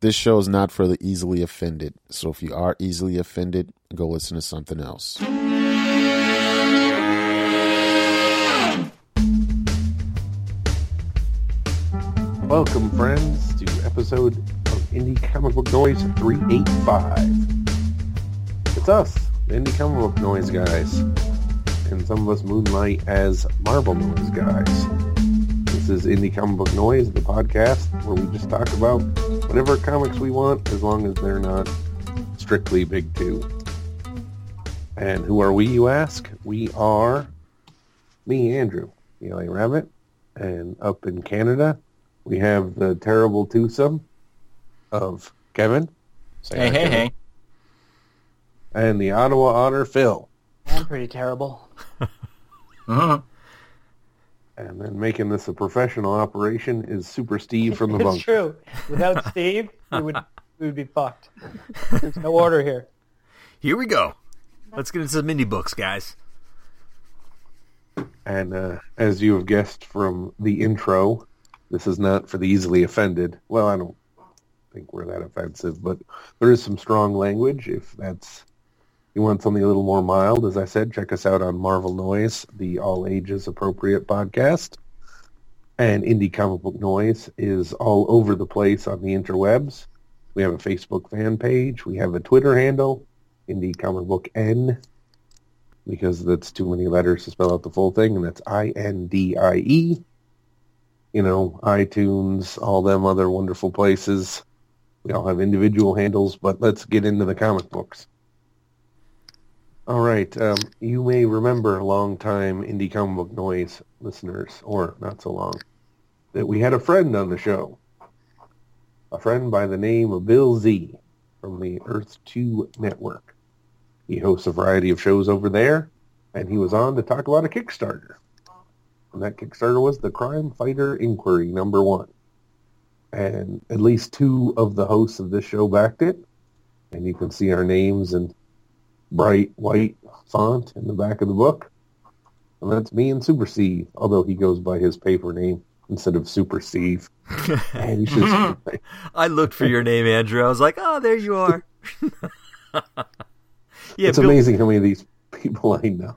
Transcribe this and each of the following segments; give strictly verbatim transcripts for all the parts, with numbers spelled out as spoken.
this show is not for the easily offended. So if you are easily offended, go listen to something else. Welcome, friends, to episode of Indie Comic Book Noise three eighty-five. It's us, the Indie Comic Book Noise guys, and some of us moonlight as Marvel Noise guys. This is Indie Comic Book Noise, the podcast where we just talk about whatever comics we want, as long as they're not strictly big two. And who are we, you ask? We are me, Andrew, the L A Rabbit, and up in Canada, we have the terrible twosome of Kevin. Say hey, hi, hey, Kevin. Hey. And the Ottawa Otter, Phil. I'm pretty terrible. uh-huh. And then making this a professional operation is Super Steve from the it's bunker. It's true. Without Steve, we would we would be fucked. There's no order here. Here we go. Let's get into some indie books, guys. And uh, as you have guessed from the intro, this is not for the easily offended. Well, I don't think we're that offensive, but there is some strong language. If that's you want something a little more mild, as I said, check us out on Marvel Noise, the all-ages appropriate podcast. And Indie Comic Book Noise is all over the place on the interwebs. We have a Facebook fan page. We have a Twitter handle, Indie Comic Book N, because that's too many letters to spell out the full thing, and that's I N D I E. You know, iTunes, all them other wonderful places. We all have individual handles, but let's get into the comic books. All right, um, you may remember long-time Indie Comic Book Noise listeners, or not so long, that we had a friend on the show. A friend by the name of Bill Z from the Earth two Network. He hosts a variety of shows over there, and he was on to talk about a Kickstarter. And that Kickstarter was the Crime Fighter Inquiry number one. And at least two of the hosts of this show backed it. And you can see our names in bright white font in the back of the book. And that's me and Super Steve, although he goes by his paper name instead of Super Steve. And you should I looked for your name, Andrew. I was like, oh, there you are. Yeah, it's Bill... amazing how many of these people I know.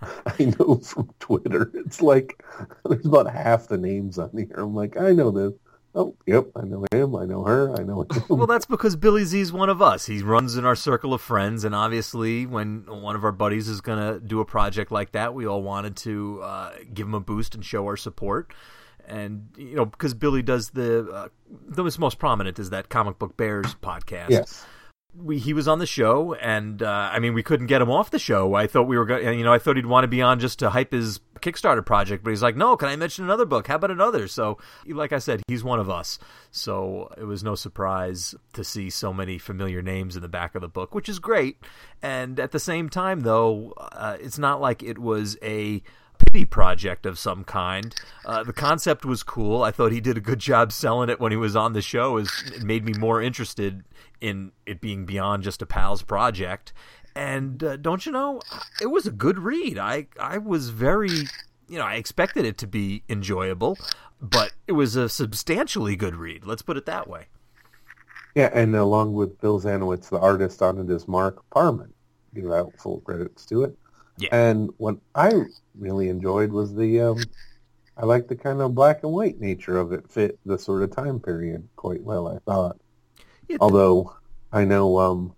I know from Twitter. It's like there's about half the names on here. I'm like, I know this. Oh, yep, I know him. I know her. I know him. Well, that's because Billy Z's one of us. He runs in our circle of friends, and obviously, when one of our buddies is going to do a project like that, we all wanted to uh, give him a boost and show our support. And you know, because Billy does the uh, the most prominent is that Comic Book Bears podcast. Yes. We, he was on the show, and uh, I mean, we couldn't get him off the show. I thought we were going, you know, I thought he'd want to be on just to hype his Kickstarter project, but he's like, no, can I mention another book? How about another? So, like I said, he's one of us. So it was no surprise to see so many familiar names in the back of the book, which is great. And at the same time, though, uh, it's not like it was a pity project of some kind. Uh, the concept was cool. I thought he did a good job selling it when he was on the show. It made me more interested in it being beyond just a pal's project. And uh, don't you know, it was a good read. I, I was very, you know, I expected it to be enjoyable, but it was a substantially good read. Let's put it that way. Yeah, and along with Bill Zanowitz, the artist on it is Mark Parman. Give out full credits to it. Yeah. And what I really enjoyed was the, um, I like the kind of black and white nature of it. Fit the sort of time period quite well, I thought. Yeah. Although I know um,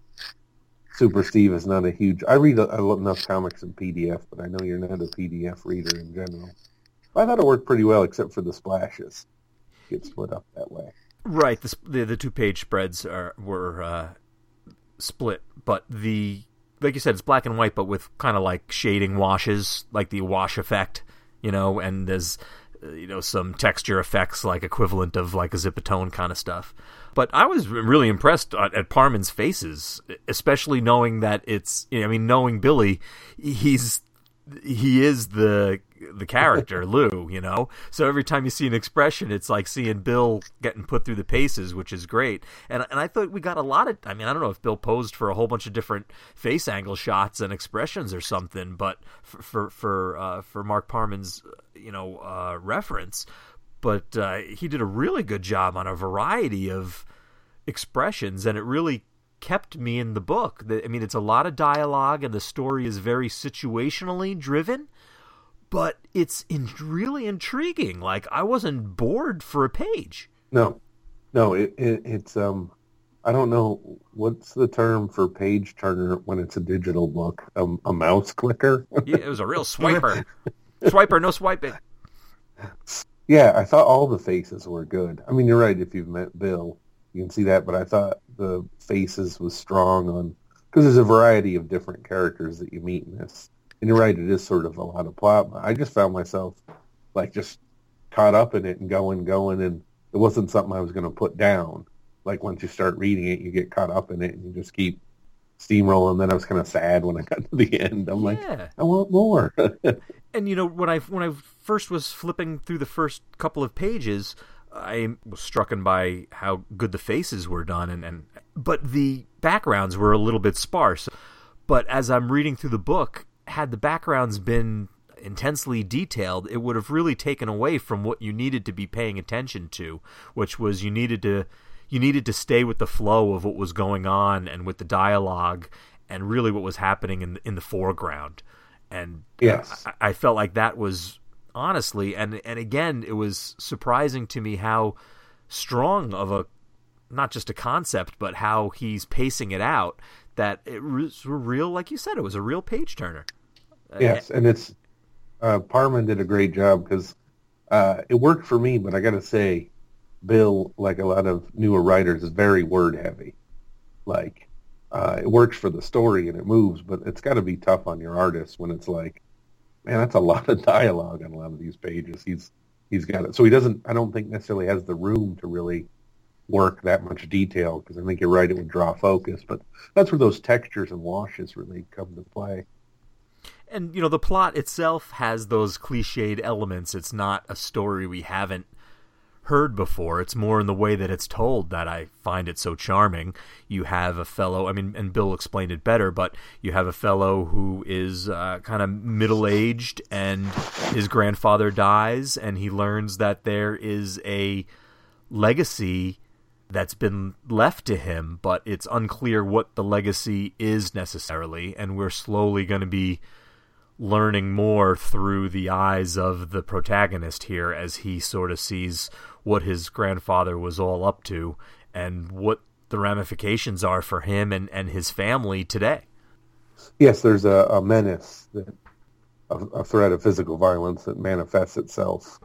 Super Steve is not a huge. I read a, a, enough comics in P D F, but I know you're not a P D F reader in general. But I thought it worked pretty well, except for the splashes. Get split up that way. Right. The the, the two page spreads are were uh, split, but the. Like you said, it's black and white, but with kind of like shading washes, like the wash effect, you know, and there's, uh, you know, some texture effects like equivalent of like a Zipatone kind of stuff. But I was really impressed at, at Parman's faces, especially knowing that it's, you know, I mean, knowing Billy, he's, he is the the character, Lou, you know? So every time you see an expression, it's like seeing Bill getting put through the paces, which is great. And and I thought we got a lot of, I mean, I don't know if Bill posed for a whole bunch of different face angle shots and expressions or something, but for for for, uh, for Mark Parman's, you know, uh, reference. But uh, he did a really good job on a variety of expressions, and it really kept me in the book. I mean, it's a lot of dialogue, and the story is very situationally driven, but it's in, really intriguing. Like, I wasn't bored for a page. No, no, it, it, it's, um, I don't know, what's the term for page turner when it's a digital book? Um, a mouse clicker? Yeah, it was a real swiper. Swiper, no swiping. Yeah, I thought all the faces were good. I mean, you're right, if you've met Bill, you can see that, but I thought the faces was strong on, because there's a variety of different characters that you meet in this. And you're right, it is sort of a lot of plot. I just found myself, like, just caught up in it and going, going, and it wasn't something I was going to put down. Like, once you start reading it, you get caught up in it, and you just keep steamrolling. Then I was kind of sad when I got to the end. I'm like, yeah. I want more. And, you know, when I when I first was flipping through the first couple of pages, I was struck by how good the faces were done, and, and but the backgrounds were a little bit sparse. But as I'm reading through the book, had the backgrounds been intensely detailed, it would have really taken away from what you needed to be paying attention to, which was you needed to you needed to stay with the flow of what was going on and with the dialogue and really what was happening in in the foreground. And yes. I, I felt like that was honestly, and and again, it was surprising to me how strong of a, not just a concept, but how he's pacing it out, that it was real, like you said, it was a real page turner. Yes, and it's, uh, Parman did a great job, because uh, it worked for me, but I got to say, Bill, like a lot of newer writers, is very word heavy. Like, uh, it works for the story and it moves, but it's got to be tough on your artist when it's like, man, that's a lot of dialogue on a lot of these pages. He's he's got it, so he doesn't. I don't think necessarily has the room to really work that much detail, because I think you're right, it would draw focus. But that's where those textures and washes really come to play. And you know, the plot itself has those cliched elements. It's not a story we haven't heard before. It's more in the way that it's told that I find it so charming. You have a fellow, I mean, and Bill explained it better, but you have a fellow who is uh, kind of middle-aged, and his grandfather dies, and he learns that there is a legacy that's been left to him, but it's unclear what the legacy is necessarily, and we're slowly going to be learning more through the eyes of the protagonist here as he sort of sees what his grandfather was all up to and what the ramifications are for him and, and his family today. Yes, there's a, a menace, that, a, a threat of physical violence that manifests itself,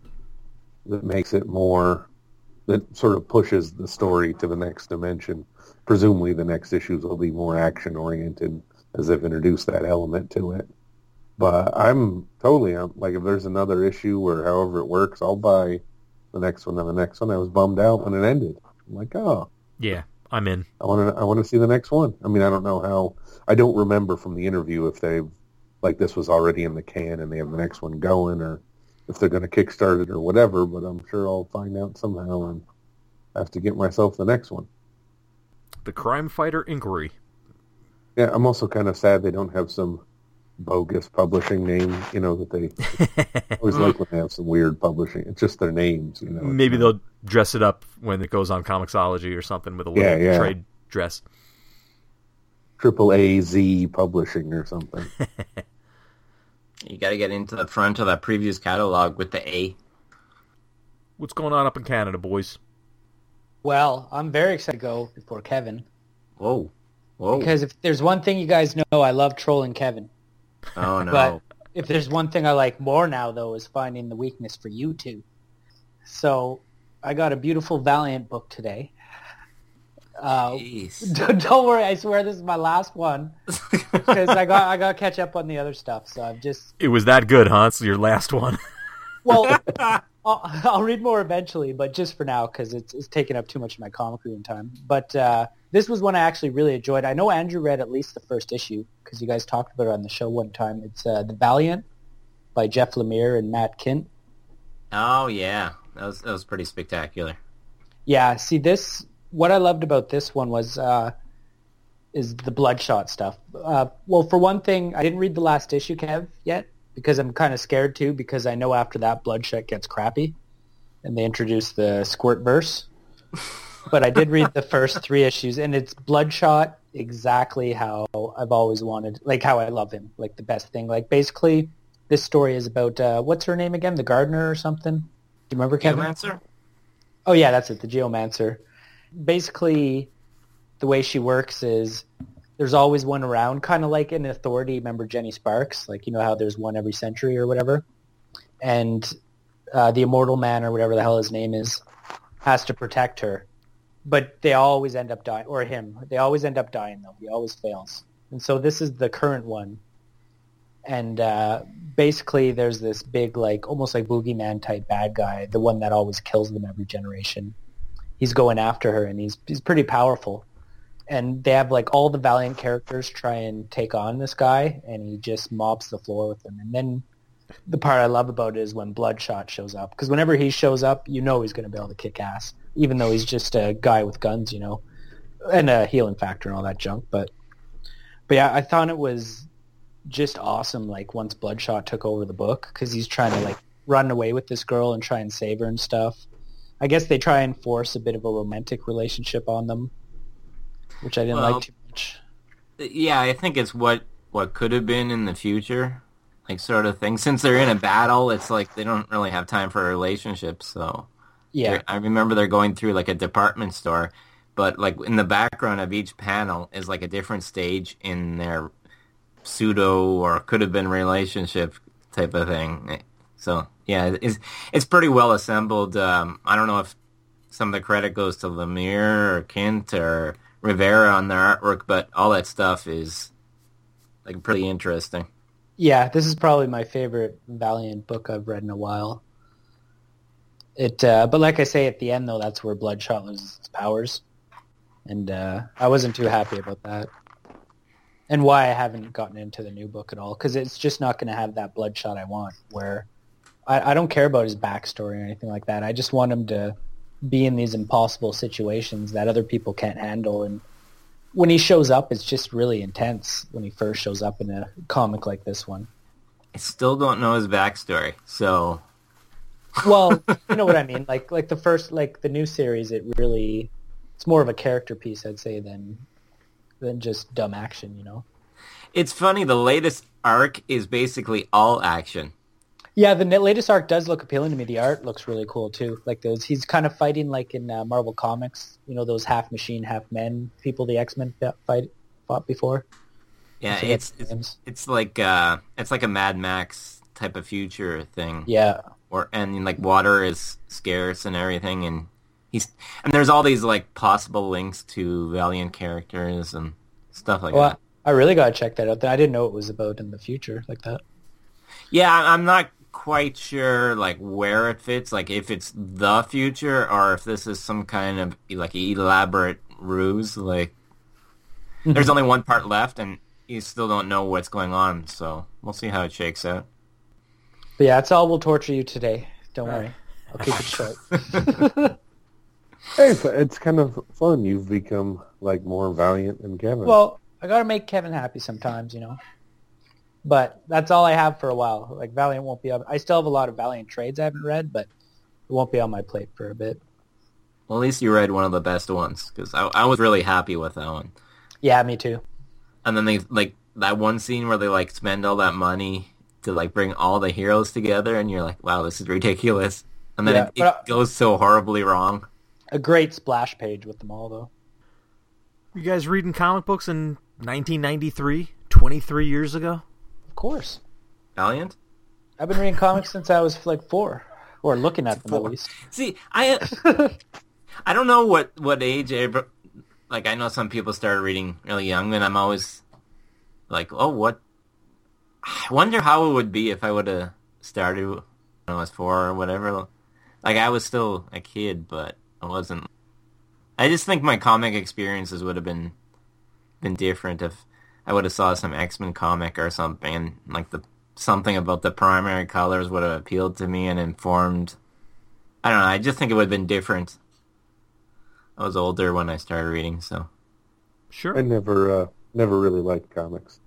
that makes it more, that sort of pushes the story to the next dimension. Presumably the next issues will be more action-oriented, as they've introduced that element to it. But I'm totally, like, if there's another issue or however it works, I'll buy the next one and the next one. I was bummed out when it ended. I'm like, oh. Yeah, I'm in. I want to I want to see the next one. I mean, I don't know how, I don't remember from the interview if they, like, this was already in the can and they have the next one going, or if they're going to kickstart it or whatever, but I'm sure I'll find out somehow and have to get myself the next one. The Crime Fighter Inquiry. Yeah, I'm also kind of sad they don't have some bogus publishing name, you know, that they I always like when they have some weird publishing. It's just their names, you know. Maybe they'll dress it up when it goes on Comixology or something with a little yeah, yeah. trade dress. Triple A Z Publishing or something. You got to get into the front of that previous catalog with the A. What's going on up in Canada, boys? Well, I'm very excited to go before Kevin. Whoa. Whoa. Because if there's one thing you guys know, I love trolling Kevin. Oh, no. But if there's one thing I like more now, though, is finding the weakness for you two. So I got a beautiful Valiant book today. Uh, don't, don't worry, I swear this is my last one. Because I got I got to catch up on the other stuff. So I'm just... It was that good, huh? It's your last one. Well, I'll, I'll read more eventually, but just for now, because it's, it's taking up too much of my comic reading time. But uh, this was one I actually really enjoyed. I know Andrew read at least the first issue, because you guys talked about it on the show one time. It's uh, The Valiant by Jeff Lemire and Matt Kindt. Oh, yeah. That was, that was pretty spectacular. Yeah, see, this... What I loved about this one was uh, is the Bloodshot stuff. Uh, well, for one thing, I didn't read the last issue, Kev, yet, because I'm kind of scared, too, because I know after that Bloodshot gets crappy, and they introduce the Squirtverse. but I did read the first three issues, and it's Bloodshot exactly how I've always wanted, like how I love him, like the best thing. Like basically, this story is about, uh, what's her name again? The gardener or something? Do you remember, Kevin? Geomancer? Oh yeah, that's it, the Geomancer. Basically, the way she works is there's always one around, kind of like in Authority. Remember Jenny Sparks? Like, you know how there's one every century or whatever? And uh, the Immortal Man, or whatever the hell his name is, has to protect her. But they always end up dying, or him. They always end up dying, though. He always fails. And so this is the current one. And uh, basically there's this big, like, almost like boogeyman type bad guy, the one that always kills them every generation. He's going after her, and he's he's pretty powerful. And they have, like, all the Valiant characters try and take on this guy, and he just mops the floor with them. And then the part I love about it is when Bloodshot shows up. Because whenever he shows up, you know he's going to be able to kick ass, even though he's just a guy with guns, you know, and a healing factor and all that junk. But, but yeah, I thought it was just awesome, like, once Bloodshot took over the book, because he's trying to, like, run away with this girl and try and save her and stuff. I guess they try and force a bit of a romantic relationship on them, which I didn't Well, like too much. Yeah, I think it's what, what could have been in the future, like, sort of thing. Since they're in a battle, it's like they don't really have time for a relationship, so... Yeah. They're- I remember they're going through, like, a department store, but, like, in the background of each panel is, like, a different stage in their pseudo or could have been relationship type of thing. So, yeah, it's, it's pretty well assembled. Um, I don't know if some of the credit goes to Lemire or Kent or Rivera on their artwork, but all that stuff is, like, pretty interesting. Yeah, this is probably my favorite Valiant book I've read in a while. It, uh, but like I say, at the end, though, that's where Bloodshot loses his powers. And uh, I wasn't too happy about that. And why I haven't gotten into the new book at all, because it's just not going to have that Bloodshot I want, where I, I don't care about his backstory or anything like that. I just want him to be in these impossible situations that other people can't handle. And when he shows up, it's just really intense when he first shows up in a comic like this one. I still don't know his backstory, so... Well, you know what I mean. Like, like the first, like the new series, it really, it's more of a character piece, I'd say, than than just dumb action. You know. It's funny. The latest arc is basically all action. Yeah, the n- latest arc does look appealing to me. The art looks really cool too. Like those, he's kind of fighting like in uh, Marvel Comics. You know, those half machine, half men people the X-Men fight fought before. Yeah, I forget it's the it's, names. it's like uh, it's like a Mad Max type of future thing. Yeah. Or and like water is scarce and everything, and he's and there's all these like possible links to Valiant characters and stuff like Well, that. I really gotta check that out. I didn't know it was about in the future like that. Yeah, I- I'm not quite sure like where it fits, like if it's the future or if this is some kind of like elaborate ruse. Like there's only one part left, and you still don't know what's going on, so we'll see how it shakes out. But yeah, it's all will torture you today. Don't worry. I'll keep it short. Hey, it's, it's kind of fun. You've become like more Valiant than Kevin. Well, I gotta make Kevin happy sometimes, you know. But that's all I have for a while. Like Valiant won't be up. I still have a lot of Valiant trades I haven't read, but it won't be on my plate for a bit. Well, at least you read one of the best ones, because I, I was really happy with that one. Yeah, me too. And then they like that one scene where they like spend all that money to like bring all the heroes together, and you're like, wow, this is ridiculous. And then Yeah, it, it but- goes so horribly wrong. A great splash page with them all, though. You guys reading comic books in nineteen ninety-three, twenty-three years ago? Of course. Valiant? I've been reading comics since I was like four, or looking at them at least. See, I I don't know what, what age, Abra- like I know some people started reading really young, and I'm always like, oh, what? I wonder how it would be if I would have started when I was four or whatever. Like, I was still a kid, but I wasn't. I just think my comic experiences would have been been different if I would have saw some X-Men comic or something, and like the something about the primary colors would have appealed to me and informed. I don't know. I just think it would have been different. I was older when I started reading, so. Sure. I never, uh, never really liked comics.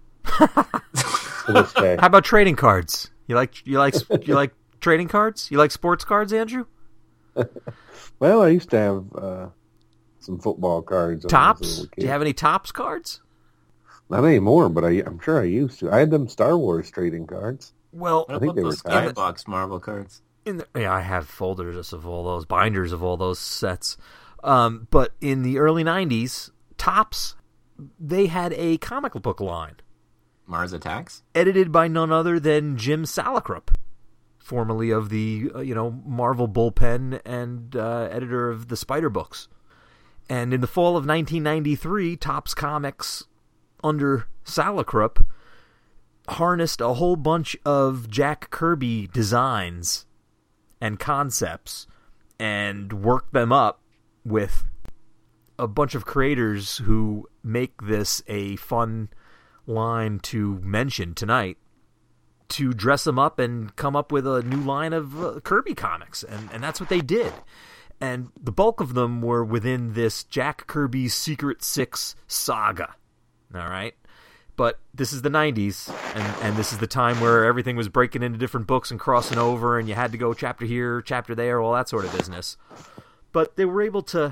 To this day. How about trading cards? You like you like you like trading cards? You like sports cards, Andrew? Well, I used to have uh, some football cards. when I was a Tops? little Do kid. you have any Tops cards? Not anymore, but I, I'm sure I used to. I had them Star Wars trading cards. Well, What I think about they were those tied. Skybox Marvel cards? in the, yeah, I have folders of all those, binders of all those sets. Um, but in the early nineties, Tops, they had a comic book line Mars Attacks? edited by none other than Jim Salicrup, formerly of the uh, you know Marvel Bullpen and uh, editor of the Spider books. And in the fall of nineteen ninety-three, Topps Comics, under Salicrup, harnessed a whole bunch of Jack Kirby designs and concepts and worked them up with a bunch of creators who make this a fun line to mention tonight, to dress them up and come up with a new line of uh, Kirby comics. And, and that's what they did. And the bulk of them were within this Jack Kirby Secret Six saga. All right? But this is the nineties, and, and this is the time where everything was breaking into different books and crossing over, and you had to go chapter here, chapter there, all that sort of business. But they were able to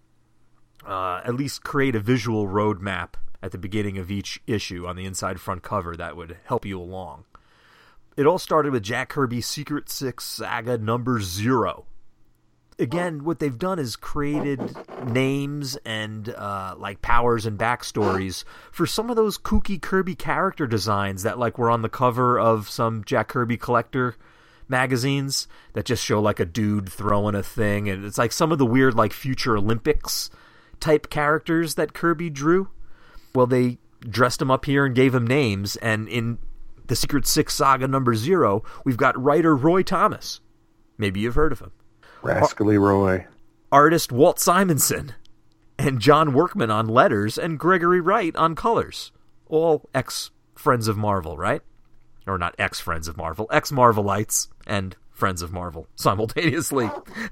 uh, at least create a visual roadmap at the beginning of each issue on the inside front cover that would help you along. It all started with Jack Kirby's Secret Six Saga number zero. Again, what they've done is created names and uh, like powers and backstories for some of those kooky Kirby character designs that like were on the cover of some Jack Kirby collector magazines that just show like a dude throwing a thing, and it's like some of the weird like Future Olympics type characters that Kirby drew. Well, they dressed them up here and gave them names, and in the Secret Six Saga number zero, we've got writer Roy Thomas. Maybe you've heard of him. Rascally Roy. Artist Walt Simonson, and John Workman on letters, and Gregory Wright on colors. All ex-Friends of Marvel, right? Or not ex-Friends of Marvel, ex-Marvelites and Friends of Marvel simultaneously.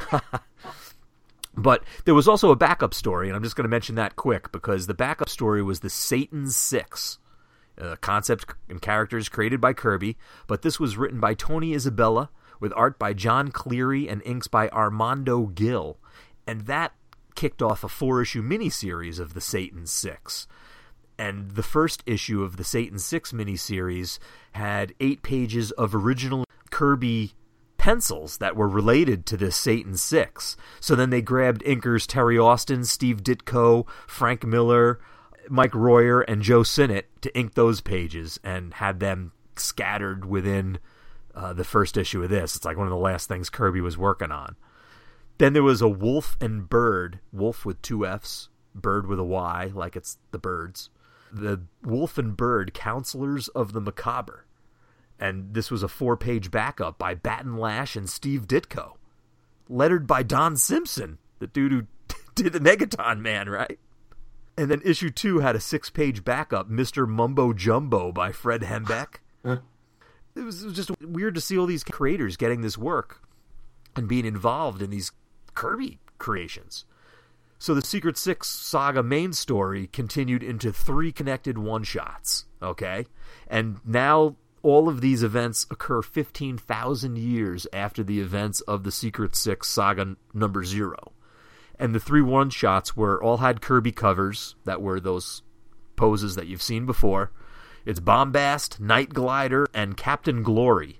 But there was also a backup story, and I'm just going to mention that quick, because the backup story was the Satan Six. Uh, concepts and characters created by Kirby, but this was written by Tony Isabella, with art by John Cleary and inks by Armando Gill. And that kicked off a four-issue miniseries of the Satan Six. And the first issue of the Satan Six miniseries had eight pages of original Kirby pencils that were related to this Satan Six. So then they grabbed inkers Terry Austin, Steve Ditko, Frank Miller, Mike Royer, and Joe Sinnott to ink those pages and had them scattered within Uh, the first issue of this. It's like one of the last things Kirby was working on. Then there was a Wolf and Bird, Wolf with two F's, Bird with a Y, like it's the birds. The Wolf and Bird, Counselors of the Macabre. And this was a four-page backup by Batten Lash and Steve Ditko. Lettered by Don Simpson, the dude who did the Megaton Man, right? And then issue two had a six-page backup, Mister Mumbo Jumbo by Fred Hembeck. Huh. It was, it was just weird to see all these creators getting this work and being involved in these Kirby creations. So the Secret Six saga main story continued into three connected one-shots, okay? And now all of these events occur fifteen thousand years after the events of the Secret Six saga number zero. And the three one-shots were all had Kirby covers that were those poses that you've seen before. It's Bombast, Night Glider, and Captain Glory.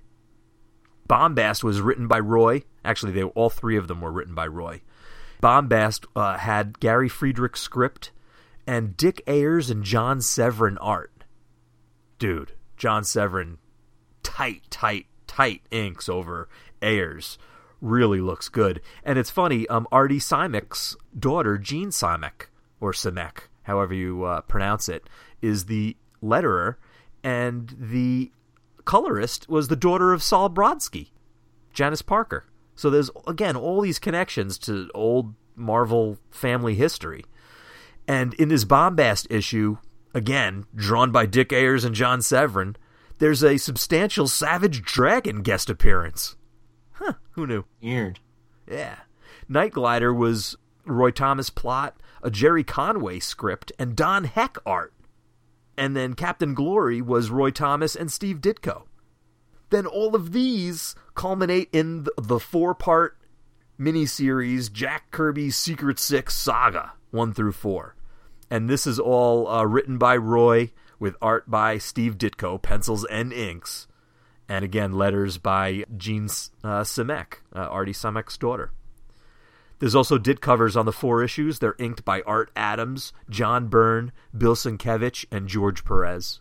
Bombast was written by Roy. Actually, they all three of them were written by Roy. Bombast uh, had Gary Friedrich script and Dick Ayers and John Severin art. Dude, John Severin, tight, tight, tight inks over Ayers. Really looks good. And it's funny, um, Artie Simek's daughter, Jean Simek, or Simek, however you uh, pronounce it, is the letterer, and the colorist was the daughter of Saul Brodsky, Janice Parker. So there's, again, all these connections to old Marvel family history. And in this Bombast issue, again, drawn by Dick Ayers and John Severin, there's a substantial Savage Dragon guest appearance. Huh, who knew? Weird. Yeah. Night Glider was Roy Thomas plot, a Jerry Conway script, and Don Heck art. And then Captain Glory was Roy Thomas and Steve Ditko. Then all of these culminate in the, the four-part miniseries Jack Kirby's Secret Six saga. one through four. And this is all uh, written by Roy with art by Steve Ditko, pencils and inks. And again, letters by Jean uh, Simek, uh, Artie Simek's daughter. There's also dit covers on the four issues. They're inked by Art Adams, John Byrne, Bill Sienkiewicz, and George Perez.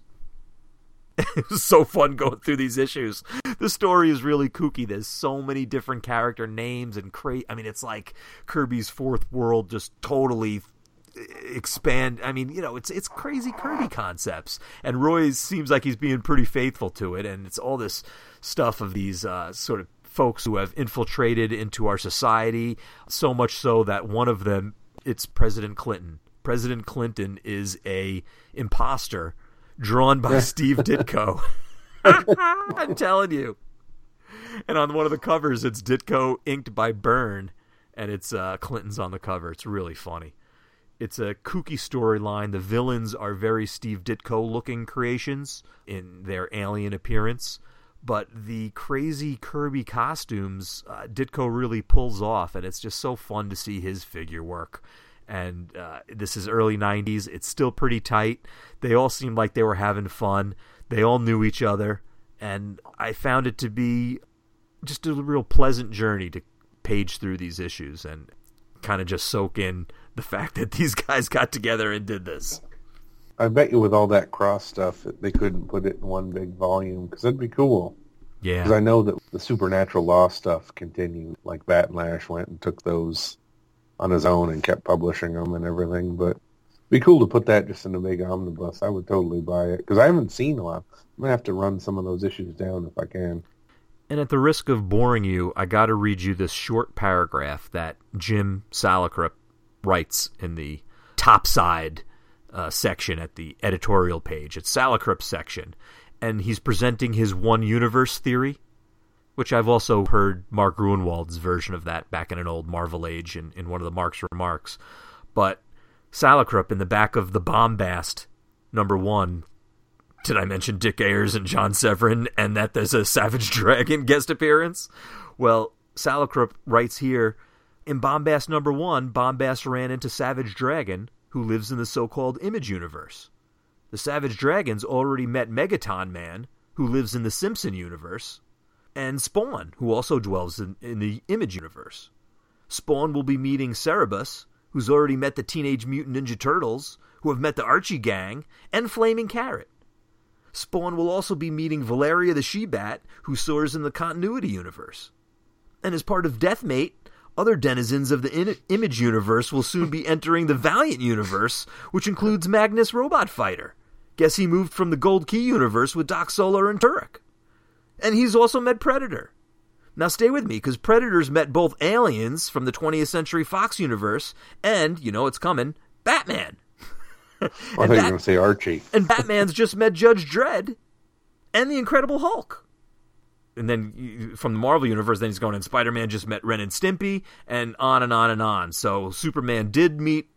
It was so fun going through these issues. The story is really kooky. There's so many different character names and cra- I mean, it's like Kirby's Fourth World just totally expand. I mean, you know, it's it's crazy Kirby concepts. And Roy seems like he's being pretty faithful to it. And it's all this stuff of these uh, sort of folks who have infiltrated into our society, so much so that one of them, it's President Clinton. President Clinton is a imposter drawn by Steve Ditko. I'm telling you. And on one of the covers, it's Ditko inked by Byrne, and it's uh, Clinton's on the cover. It's really funny. It's a kooky storyline. The villains are very Steve Ditko-looking creations in their alien appearance, but the crazy Kirby costumes, uh, Ditko really pulls off, and it's just so fun to see his figure work. And uh, this is early nineties. It's still pretty tight. They all seemed like they were having fun. They all knew each other. And I found it to be just a real pleasant journey to page through these issues and kind of just soak in the fact that these guys got together and did this. I bet you with all that cross stuff, they couldn't put it in one big volume, because that'd be cool. Yeah. Because I know that the Supernatural Law stuff continued. Like Bat and Lash went and took those on his own and kept publishing them and everything. But it'd be cool to put that just in a big omnibus. I would totally buy it, because I haven't seen a lot. I'm going to have to run some of those issues down if I can. And at the risk of boring you, I got to read you this short paragraph that Jim Salicrup writes in the top side uh, section at the editorial page. It's Salicrup's section. And he's presenting his one universe theory, which I've also heard Mark Gruenwald's version of that back in an old Marvel Age in, in one of the Mark's remarks. But Salicrup, in the back of the Bombast number one, did I mention Dick Ayers and John Severin and that there's a Savage Dragon guest appearance? Well, Salicrup writes here, in Bombast number one, Bombast ran into Savage Dragon, who lives in the so-called Image universe. The Savage Dragons already met Megaton Man, who lives in the Simpson universe, and Spawn, who also dwells in, in the Image universe. Spawn will be meeting Cerebus, who's already met the Teenage Mutant Ninja Turtles, who have met the Archie Gang, and Flaming Carrot. Spawn will also be meeting Valeria the She-Bat, who soars in the Continuity universe. And as part of Deathmate, other denizens of the in- Image universe will soon be entering the Valiant universe, which includes Magnus Robot Fighter. Guess he moved from the Gold Key universe with Doc Solar and Turek. And he's also met Predator. Now stay with me, because Predator's met both aliens from the twentieth Century Fox universe and, you know it's coming, Batman. Well, I thought you were going to say Archie. And Batman's just met Judge Dredd and the Incredible Hulk. And then from the Marvel Universe, then he's going, and Spider-Man just met Ren and Stimpy, and on and on and on. So Superman did meet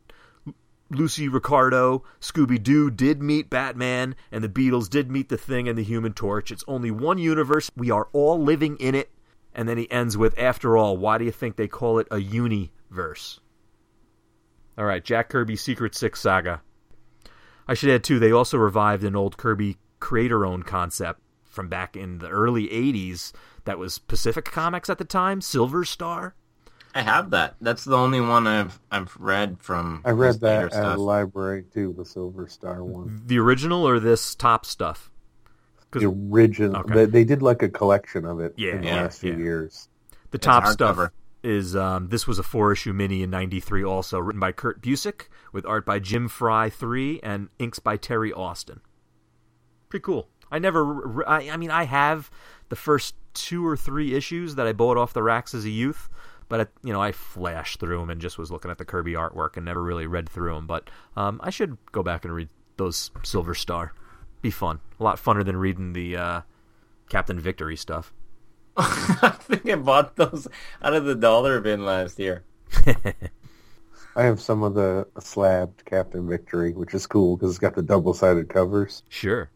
Lucy Ricardo, Scooby-Doo did meet Batman, and the Beatles did meet the Thing and the Human Torch. It's only one universe. We are all living in it. And then he ends with, after all, why do you think they call it a universe? All right, Jack Kirby's Secret Six saga. I should add, too, they also revived an old Kirby creator-owned concept from back in the early eighties that was Pacific Comics at the time, Silver Star. I have that. That's the only one I've I've read from. I read that at the library too, the Silver Star one. The original or this top stuff? The original. Okay. They, they did like a collection of it yeah, in the yeah, last few yeah. years. The top It's stuff hardcover. is um, this was a four issue mini in ninety-three, also written by Kurt Busiek with art by Jim Fry three and inks by Terry Austin. Pretty cool. I never, I, I mean, I have the first two or three issues that I bought off the racks as a youth, but, I, you know, I flashed through them and just was looking at the Kirby artwork and never really read through them. But um, I should go back and read those Silver Star. Be fun. A lot funner than reading the uh, Captain Victory stuff. I think I bought those out of the dollar bin last year. I have some of the slabbed Captain Victory, which is cool because it's got the double-sided covers. Sure.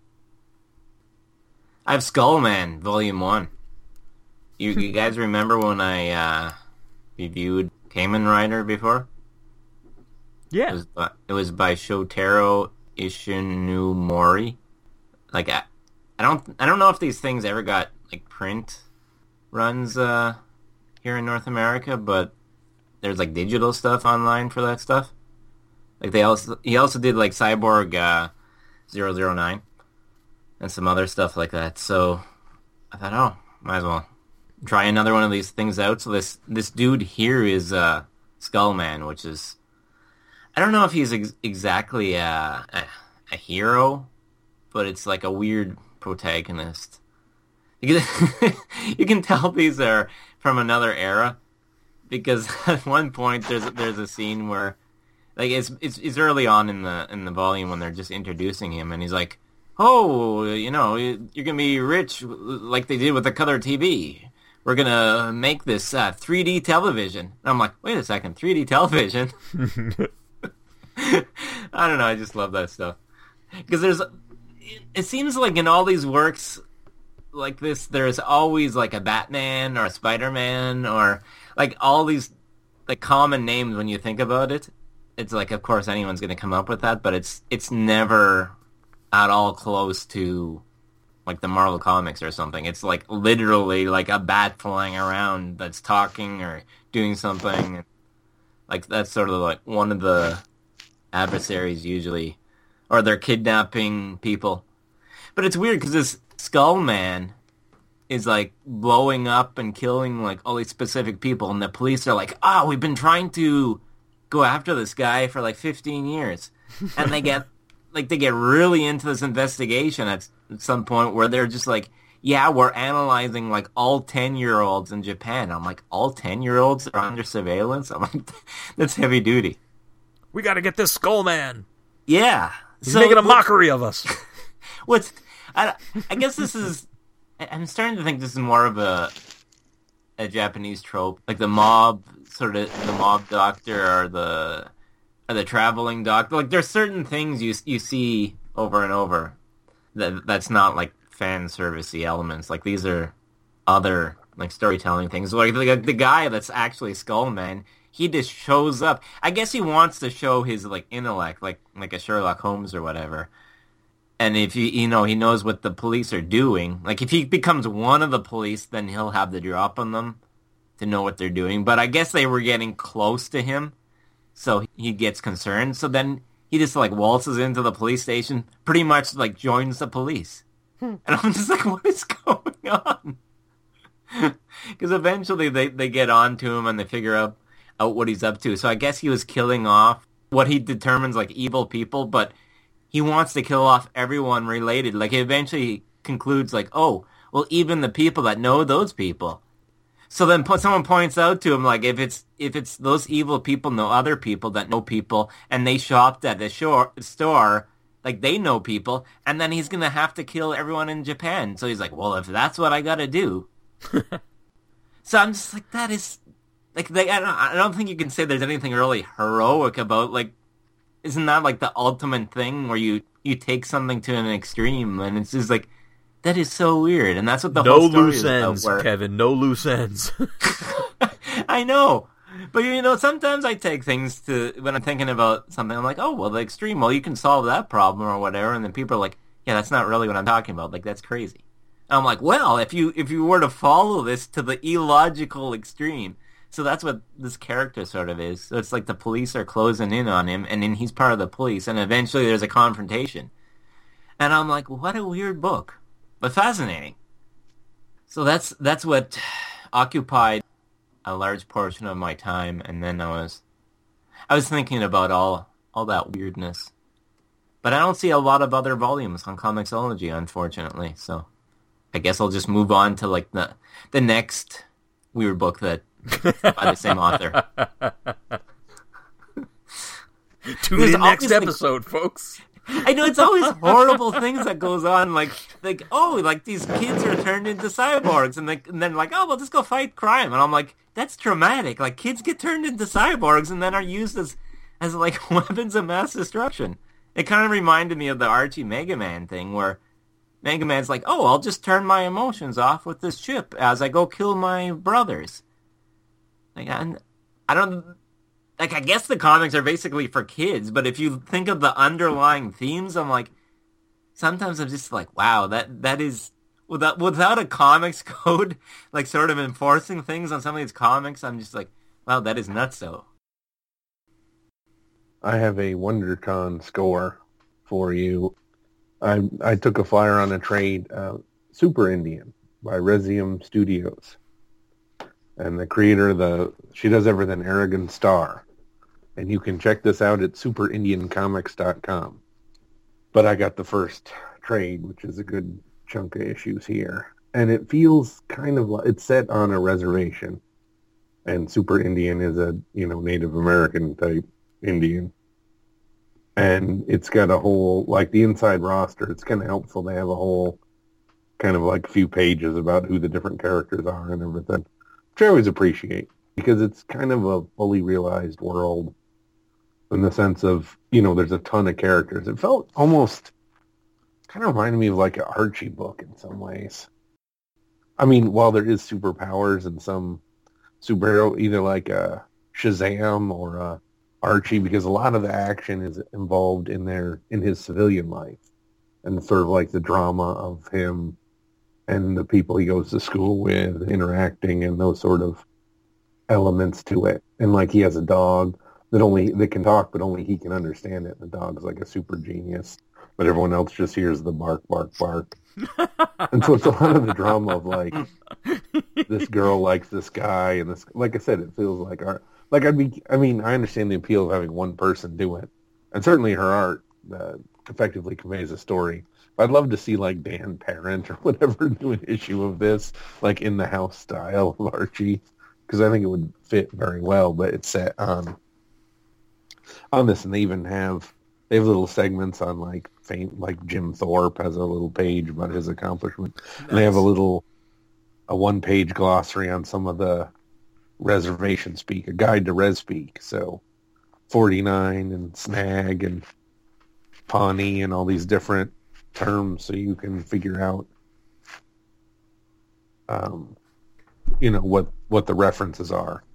I have Skullman, Volume one. You, you guys remember when I uh, reviewed Kamen Rider before? Yeah. It was, by, it was by Shotaro Ishinomori. Like, I, I don't I don't know if these things ever got, like, print runs uh, here in North America, but there's, like, digital stuff online for that stuff. Like, they also he also did, like, Cyborg uh, zero zero nine and some other stuff like that. So I thought, oh, might as well try another one of these things out. So this this dude here is uh, Skullman, which is, I don't know if he's ex- exactly a, a, a hero, but it's like a weird protagonist. You can, you can tell these are from another era, because at one point there's there's a scene where, like, it's it's it's early on in the in the volume when they're just introducing him, and he's like, "Oh, you know, you're gonna be rich like they did with the color T V. We're gonna make this uh, three D television." And I'm like, "Wait a second, three D television?" I don't know. I just love that stuff, because there's. It seems like in all these works like this, there's always like a Batman or a Spider-Man or like all these like common names when you think about it. It's like, of course, anyone's going to come up with that, but it's it's never at all close to like the Marvel Comics or something. It's like literally like a bat flying around that's talking or doing something. Like that's sort of like one of the adversaries usually, or they're kidnapping people. But it's weird because this Skullman is like blowing up and killing like all these specific people, and the police are like, "Oh, we've been trying to go after this guy for like fifteen years," and they get like they get really into this investigation at, at some point where they're just like, "Yeah, we're analyzing like all ten year olds in Japan." I'm like, "All ten year olds are under surveillance?" I'm like, "That's heavy duty." We got to get this Skull Man. Yeah, he's so, making a mockery of us. What's I, I guess this is. I'm starting to think this is more of a a Japanese trope, like the mob, sort of the mob doctor or the or the traveling doctor. Like there's certain things you you see over and over that that's not like fan servicey elements. Like these are other like storytelling things. Like the, the guy that's actually Skullman, he just shows up. I guess he wants to show his like intellect, like like a Sherlock Holmes or whatever. And if you you know he knows what the police are doing, like if he becomes one of the police, then he'll have the drop on them to know what they're doing. But I guess they were getting close to him, so he gets concerned. So then he just like waltzes into the police station, pretty much like joins the police. Hmm. And I'm just like, what is going on? Because eventually they, they get on to him and they figure out, out what he's up to. So I guess he was killing off what he determines like evil people, but he wants to kill off everyone related. Like, he eventually concludes, like, oh, well, even the people that know those people. So then someone points out to him, like, if it's if it's those evil people know other people that know people, and they shopped at the shore, store, like, they know people, and then he's going to have to kill everyone in Japan. So he's like, well, if that's what I got to do. So I'm just like, that is... Like, they, I, don't, I don't think you can say there's anything really heroic about, like, isn't that like the ultimate thing where you, you take something to an extreme, and it's just like, that is so weird, and that's what the no whole story loose is ends, about. Where... Kevin, no loose ends. I know, but you know, sometimes I take things to when I'm thinking about something. I'm like, oh, well, the extreme. Well, you can solve that problem or whatever, and then people are like, yeah, that's not really what I'm talking about. Like, that's crazy. And I'm like, well, if you if you were to follow this to the illogical extreme. So that's what this character sort of is. So it's like the police are closing in on him, and then he's part of the police, and eventually there's a confrontation. And I'm like, what a weird book, but fascinating. So that's that's what occupied a large portion of my time, and then I was I was thinking about all all that weirdness. But I don't see a lot of other volumes on Comixology, unfortunately. So I guess I'll just move on to like the the next weird book that by the same author. Tune in next episode, like, folks. I know, it's always horrible things that goes on, like like oh, like these kids are turned into cyborgs, and, like, and then like, oh, well, let's go fight crime, and I'm like, that's traumatic. Like, kids get turned into cyborgs and then are used as as like weapons of mass destruction. It kind of reminded me of the Archie Mega Man thing, where Mega Man's like, oh, I'll just turn my emotions off with this chip as I go kill my brothers. Like, I, I don't, like I guess the comics are basically for kids, but if you think of the underlying themes, I'm like, sometimes I'm just like, wow, that that is without without a comics code, like sort of enforcing things on some of these comics. I'm just like, wow, that is nuts. So I have a WonderCon score for you. I I took a flyer on a trade, uh, Super Indian by Resium Studios, and the creator, the she does everything, Aragon Star, and you can check this out at super indian comics dot com. But I got the first trade, which is a good chunk of issues here, and it feels kind of like it's set on a reservation, and Super Indian is a you know Native American type Indian. And it's got a whole, like the inside roster, it's kind of helpful to have a whole kind of like few pages about who the different characters are and everything, which I always appreciate because it's kind of a fully realized world in the sense of, you know, there's a ton of characters. It felt almost, kind of reminded me of like an Archie book in some ways. I mean, while there is superpowers and some superhero, either like a Shazam or a Archie, because a lot of the action is involved in their in his civilian life and sort of like the drama of him and the people he goes to school with interacting and those sort of elements to it. And like he has a dog that only that can talk, but only he can understand it. The dog's like a super genius, but everyone else just hears the bark, bark, bark. And so it's a lot of the drama of like this girl likes this guy, and this, like I said, it feels like our. Like I'd be, I mean, I understand the appeal of having one person do it, and certainly her art uh, effectively conveys a story. But I'd love to see like Dan Parent or whatever do an issue of this, like in the house style of Archie, because I think it would fit very well. But it's set on on this, and they even have they have little segments on like fame, like Jim Thorpe has a little page about his accomplishment, nice. And they have a little a one page glossary on some of the reservation speak, a guide to res speak. So forty-nine and snag and Pawnee and all these different terms, so you can figure out, um, you know, what what the references are.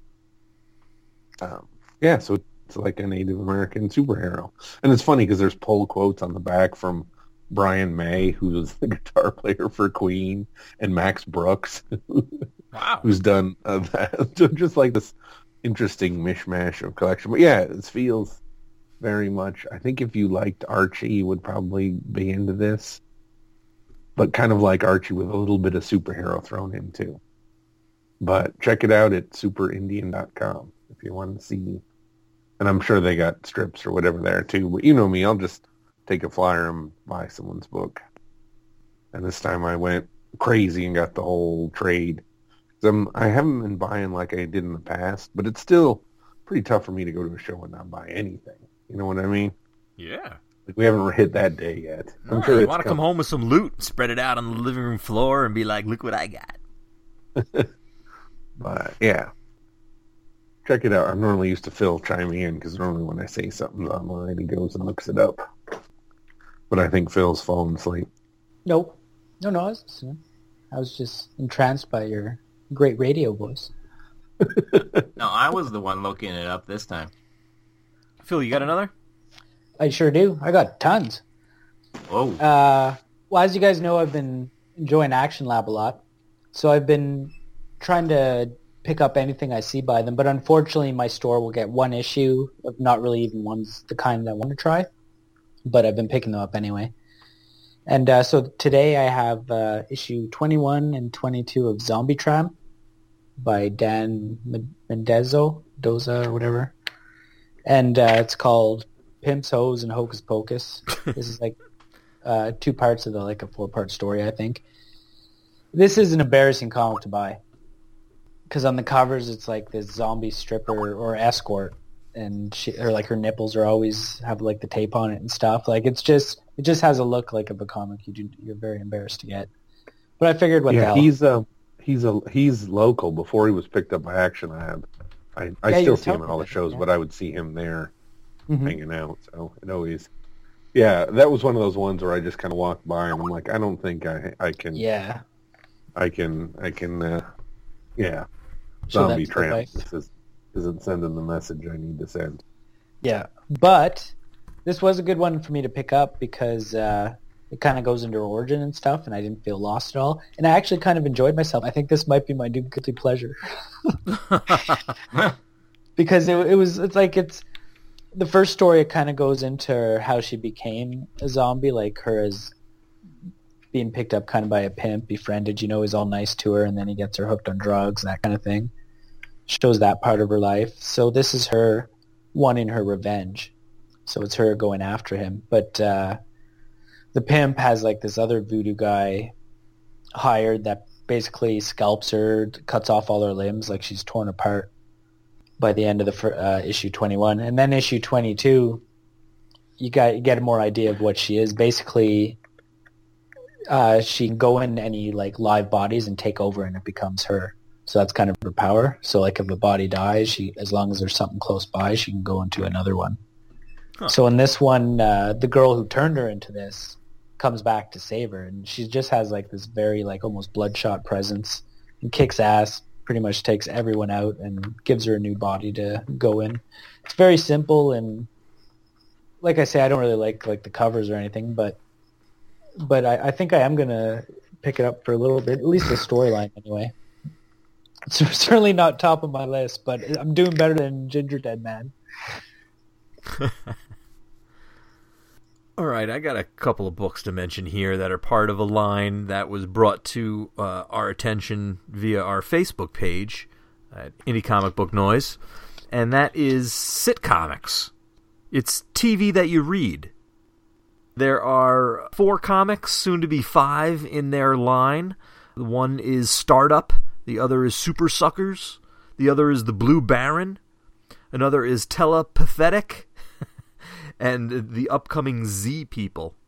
Um, yeah, so it's like a Native American superhero, and it's funny because there's pull quotes on the back from Brian May, who's the guitar player for Queen, and Max Brooks. Wow. Who's done uh, that. Just like this interesting mishmash of collection. But yeah, it feels very much, I think if you liked Archie, you would probably be into this. But kind of like Archie with a little bit of superhero thrown in too. But check it out at super indian dot com if you want to see. And I'm sure they got strips or whatever there too. But you know me, I'll just take a flyer and buy someone's book. And this time I went crazy and got the whole trade. I'm, I haven't been buying like I did in the past, but it's still pretty tough for me to go to a show and not buy anything. You know what I mean? Yeah. Like we haven't hit that day yet. I'm All sure right, it's you want to coming. come home with some loot, spread it out on the living room floor, and be like, look what I got. But yeah, check it out. I'm normally used to Phil chiming in because normally when I say something's online, he goes and looks it up. But I think Phil's fallen asleep. Nope. No, no, I was listening. I was just entranced by your great radio voice. No, I was the one looking it up this time. Phil, you got another? I sure do. I got tons. Whoa. Uh, well, as you guys know, I've been enjoying Action Lab a lot. So I've been trying to pick up anything I see by them. But unfortunately, my store will get one issue of not really even ones the kind that I want to try. But I've been picking them up anyway. And uh, so today I have uh, issue twenty-one and twenty-two of Zombie Tram by Dan Mendezo, Doza, or whatever. And uh, it's called Pimps, Hoes, and Hocus Pocus. This is like uh, two parts of the like a four-part story, I think. This is an embarrassing comic to buy. Because on the covers it's like this zombie stripper or escort. And she, or like her nipples are always have like the tape on it and stuff. Like it's just it just has a look like of a comic you do, you're very embarrassed to get. But I figured what yeah, the hell. he's a he's a he's local. Before he was picked up by Action Lab, I I Yeah, you still were see him telling at all me the that, shows, yeah. but I would see him there Mhm. hanging out. So it always, yeah, that was one of those ones where I just kind of walked by and I'm like, I don't think I I can Yeah. I can I can uh, yeah Show that zombie to the tramp. wife. This is isn't sending the message I need to send. Yeah, but this was a good one for me to pick up because uh, it kind of goes into her origin and stuff, and I didn't feel lost at all. And I actually kind of enjoyed myself. I think this might be my new guilty pleasure. Because it, it was, it's like it's, the first story, it kind of goes into how she became a zombie, like her as being picked up kind of by a pimp, befriended, you know, he's all nice to her, and then he gets her hooked on drugs, that kind of thing. Shows that part of her life. So this is her wanting her revenge. So it's her going after him. But uh, the pimp has like this other voodoo guy hired that basically scalps her, cuts off all her limbs, like she's torn apart by the end of the fir- uh, issue twenty-one. And then issue twenty-two, you got you get a more idea of what she is. Basically, uh, she can go in any like live bodies and take over, and it becomes her. So that's kind of her power. So like if a body dies, she, as long as there's something close by, she can go into another one. Huh. So in this one, uh, the girl who turned her into this comes back to save her, and she just has like this very like almost bloodshot presence and kicks ass, pretty much takes everyone out and gives her a new body to go in. It's very simple, and like I say, I don't really like like the covers or anything, but but I, I think I am gonna pick it up for a little bit, at least the storyline anyway. It's certainly not top of my list, but I'm doing better than Ginger Dead Man. All right, I got a couple of books to mention here that are part of a line that was brought to uh, our attention via our Facebook page at Indie Comic Book Noise, and that is Sitcomics. It's T V that you read. There are four comics, soon to be five, in their line. One is Startup. The other is Super Suckers. The other is The Blue Baron. Another is Telepathetic. And the upcoming Z People.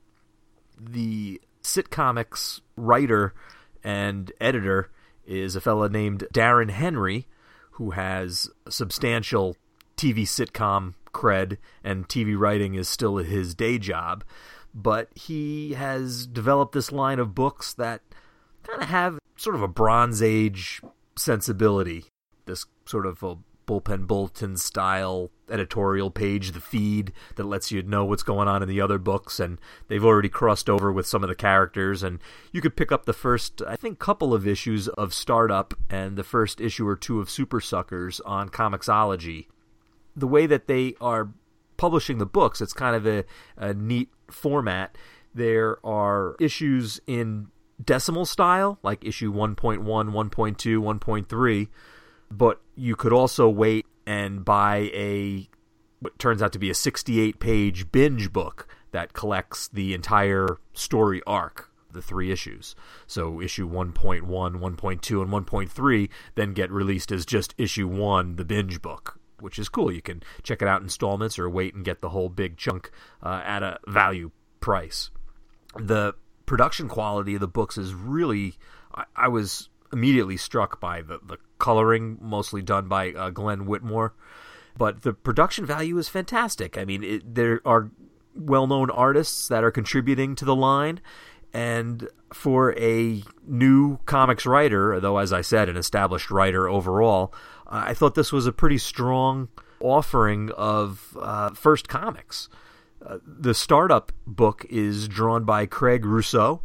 The Sitcomics writer and editor is a fella named Darren Henry, who has substantial T V sitcom cred, and T V writing is still his day job. But he has developed this line of books that kind of have sort of a Bronze Age sensibility. This sort of a bullpen bulletin style editorial page, the feed that lets you know what's going on in the other books, and they've already crossed over with some of the characters, and you could pick up the first, I think, couple of issues of Startup and the first issue or two of Super Suckers on Comixology. The way that they are publishing the books, it's kind of a, a neat format. There are issues in decimal style, like issue one point one, one point two, one point three, but you could also wait and buy a what turns out to be a sixty-eight page binge book that collects the entire story arc, the three issues. So issue one point one, one point two, and one point three then get released as just issue one, the binge book, which is cool. You can check it out in installments or wait and get the whole big chunk uh, at a value price. The production quality of the books is really, I, I was immediately struck by the, the coloring, mostly done by uh, Glenn Whitmore, but the production value is fantastic. I mean, it, there are well-known artists that are contributing to the line, and for a new comics writer, though as I said, an established writer overall, uh, I thought this was a pretty strong offering of uh, first comics. Uh, the Startup book is drawn by Craig Rousseau.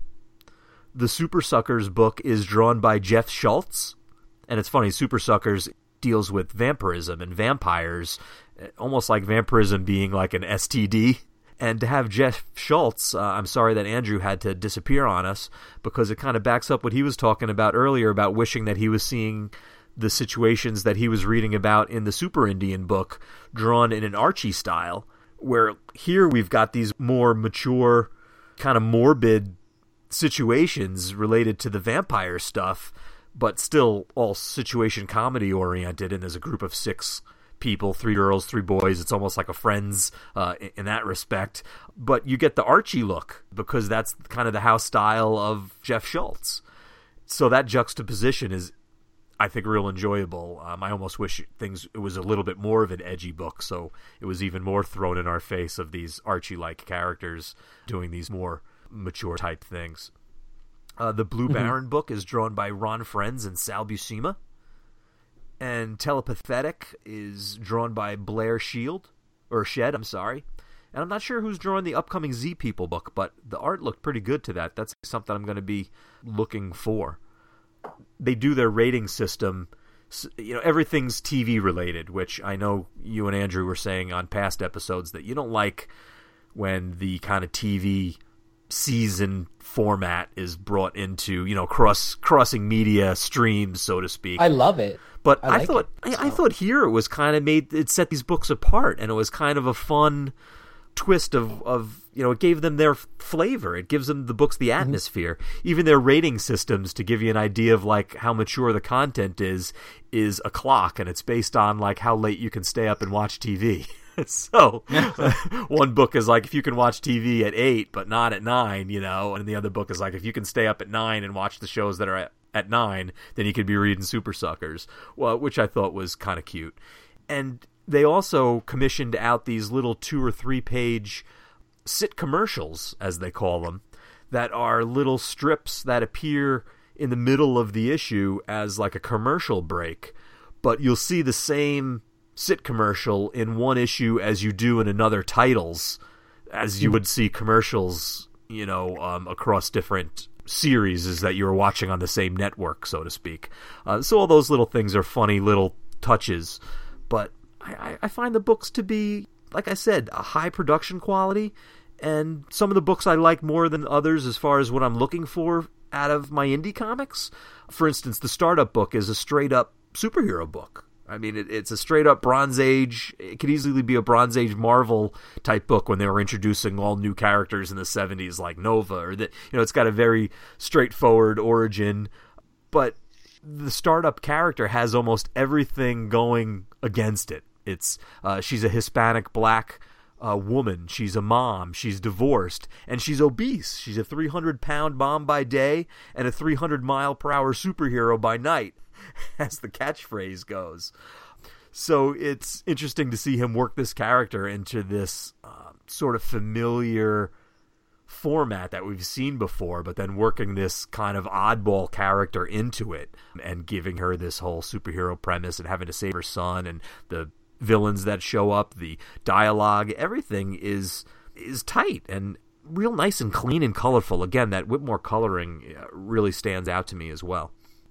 The Super Suckers book is drawn by Jeff Schultz. And it's funny, Super Suckers deals with vampirism and vampires, almost like vampirism being like an S T D. And to have Jeff Schultz, uh, I'm sorry that Andrew had to disappear on us, because it kind of backs up what he was talking about earlier about wishing that he was seeing the situations that he was reading about in the Super Indian book drawn in an Archie style, where here we've got these more mature, kind of morbid situations related to the vampire stuff, but still all situation comedy oriented, and there's a group of six people, three girls, three boys. It's almost like a Friends uh, in that respect. But you get the Archie look, because that's kind of the house style of Jeff Schultz. So that juxtaposition is, I think, real enjoyable. Um, I almost wish things it was a little bit more of an edgy book, so it was even more thrown in our face of these Archie-like characters doing these more mature type things. Uh, the Blue mm-hmm. Baron book is drawn by Ron Frenz and Sal Buscema. And Telepathetic is drawn by Blair Shield, or Shed, I'm sorry. And I'm not sure who's drawing the upcoming Z People book, but the art looked pretty good to that. That's something I'm going to be looking for. They do their rating system, you know, everything's T V related, which I know you and Andrew were saying on past episodes that you don't like when the kind of T V season format is brought into, you know, cross crossing media streams, so to speak. I love it. But I, I like thought it, so. I, I thought here it was kind of made it set these books apart, and it was kind of a fun twist of, of you know, it gave them their flavor. It gives them the books the atmosphere. Mm-hmm. Even their rating systems, to give you an idea of like how mature the content is, is a clock, and it's based on like how late you can stay up and watch T V. So one book is like if you can watch T V at eight but not at nine, you know, and the other book is like if you can stay up at nine and watch the shows that are at, at nine, then you could be reading Super Suckers, well, which I thought was kind of cute. And they also commissioned out these little two or three page sit commercials, as they call them, that are little strips that appear in the middle of the issue as like a commercial break, but you'll see the same sit commercial in one issue as you do in another titles, as you would see commercials, you know, um, across different series is that you're watching on the same network, so to speak. Uh, so all those little things are funny little touches, but I, I find the books to be, like I said, a high production quality, and some of the books I like more than others as far as what I'm looking for out of my indie comics. For instance, the Startup book is a straight-up superhero book. I mean, it, it's a straight-up Bronze Age. It could easily be a Bronze Age Marvel-type book when they were introducing all new characters in the seventies, like Nova. Or that, you know, it's got a very straightforward origin, but the Startup character has almost everything going against it. It's uh, she's a Hispanic black uh, woman. She's a mom. She's divorced, and she's obese. She's a three hundred pound mom by day and a three hundred mile per hour superhero by night, as the catchphrase goes. So it's interesting to see him work this character into this uh, sort of familiar format that we've seen before, but then working this kind of oddball character into it and giving her this whole superhero premise and having to save her son, and the villains that show up, the dialogue, everything is is tight and real nice and clean and colorful. Again, that Whitmore coloring really stands out to me as well.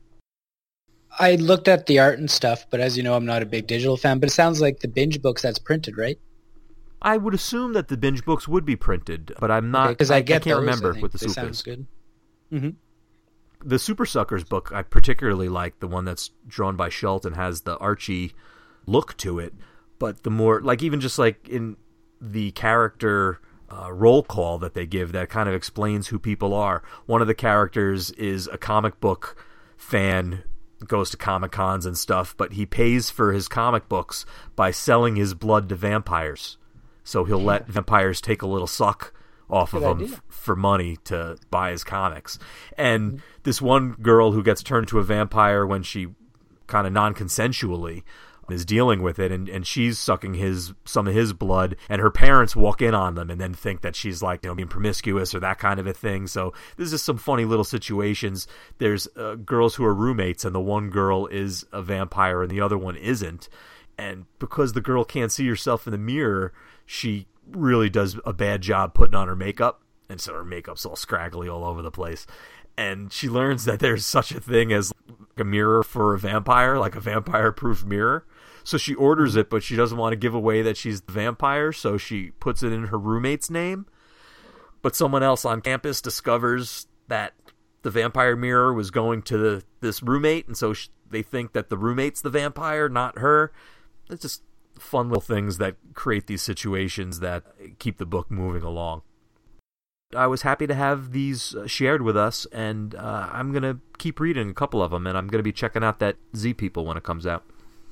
I looked at the art and stuff, but as you know, I'm not a big digital fan, but it sounds like the Binge books, that's printed, right? I would assume that the Binge books would be printed, but I'm not, because okay, I, I, get I can't those, remember I what the they soup sounds is. Good. Mm-hmm. The Super Suckers book, I particularly like the one that's drawn by Schultz and has the Archie look to it, but the more, like even just like in the character uh, roll call that they give that kind of explains who people are. One of the characters is a comic book fan, goes to Comic Cons and stuff, but he pays for his comic books by selling his blood to vampires. So he'll let vampires take a little suck off Good of him f- for money to buy his comics. And mm-hmm. this one girl who gets turned to a vampire when she kind of non-consensually is dealing with it, and, and she's sucking his some of his blood, and her parents walk in on them and then think that she's like, you know, being promiscuous or that kind of a thing. So there's just some funny little situations. There's uh, girls who are roommates, and the one girl is a vampire and the other one isn't. And because the girl can't see herself in the mirror, she really does a bad job putting on her makeup, and so her makeup's all scraggly all over the place. And she learns that there's such a thing as a mirror for a vampire, like a vampire-proof mirror. So she orders it, but she doesn't want to give away that she's the vampire, so she puts it in her roommate's name. But someone else on campus discovers that the vampire mirror was going to the, this roommate, and so she, they think that the roommate's the vampire, not her. It's just fun little things that create these situations that keep the book moving along. I was happy to have these shared with us, and uh, I'm going to keep reading a couple of them, and I'm going to be checking out that Z People when it comes out.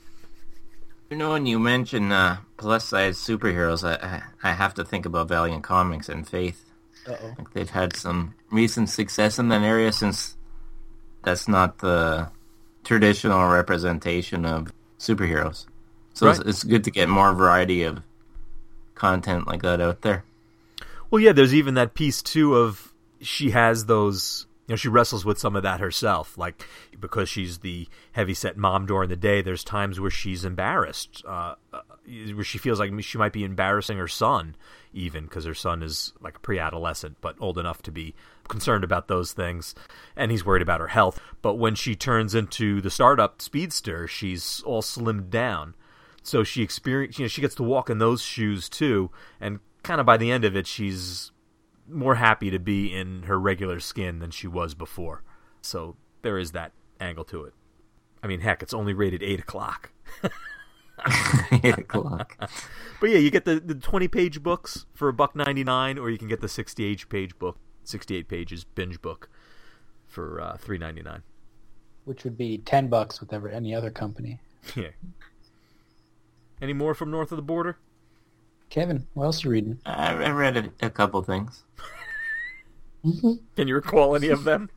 You know, when you mention uh, plus-size superheroes, I, I have to think about Valiant Comics and Faith. Uh-oh. Like they've had some recent success in that area, since that's not the traditional representation of superheroes. So right. it's, it's good to get more variety of content like that out there. Well, yeah, there's even that piece, too, of she has those, you know, she wrestles with some of that herself. Like, because she's the heavyset mom during the day, there's times where she's embarrassed, uh, where she feels like she might be embarrassing her son, even because her son is like a pre-adolescent, but old enough to be concerned about those things, and he's worried about her health. But when she turns into the startup speedster, she's all slimmed down. So she experience, you know, she gets to walk in those shoes too, and kind of by the end of it, she's more happy to be in her regular skin than she was before. So there is that angle to it. I mean, heck, it's only rated eight o'clock. Eight o'clock. But yeah, you get the, the twenty-page books for a buck ninety-nine, or you can get the sixty-eight page book, sixty-eight pages binge book for uh, three ninety-nine. Which would be ten bucks with ever any other company. Yeah. Any more from north of the border? Kevin, what else are you reading? I, I read a, a couple things. Can you recall any of them?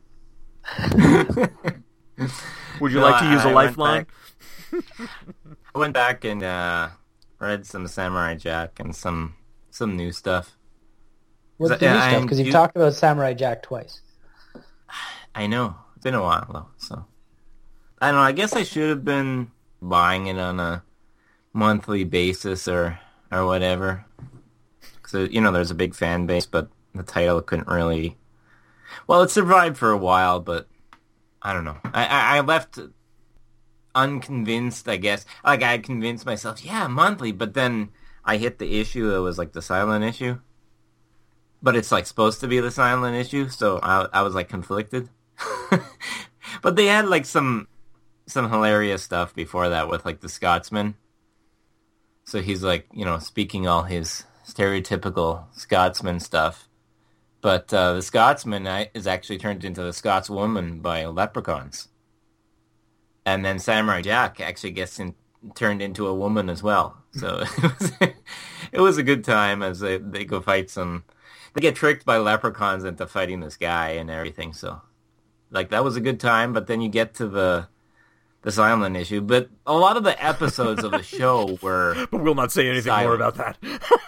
Would you No, like to use I- a I went lifeline? I went back and uh, read some Samurai Jack and some some new stuff. What's So, the new yeah, stuff? I'm- Because you've you- talked about Samurai Jack twice. I know. It's been a while, though, so... I don't know, I guess I should have been buying it on a monthly basis or, or whatever. Because, you know, there's a big fan base, but the title couldn't really... Well, it survived for a while, but I don't know. I, I, I left unconvinced, I guess. Like, I had convinced myself, yeah, monthly, but then I hit the issue that was, like, the silent issue. But it's, like, supposed to be the silent issue, so I, I was, like, conflicted. But they had, like, some some hilarious stuff before that with, like, the Scotsman. So he's, like, you know, speaking all his stereotypical Scotsman stuff. But uh, the Scotsman is actually turned into the Scotswoman by leprechauns. And then Samurai Jack actually gets in, turned into a woman as well. So it was, it was a good time as they, they go fight some... They get tricked by leprechauns into fighting this guy and everything. So, like, that was a good time. But then you get to the the silent issue. But a lot of the episodes of the show were... But we'll not say anything silent. more about that.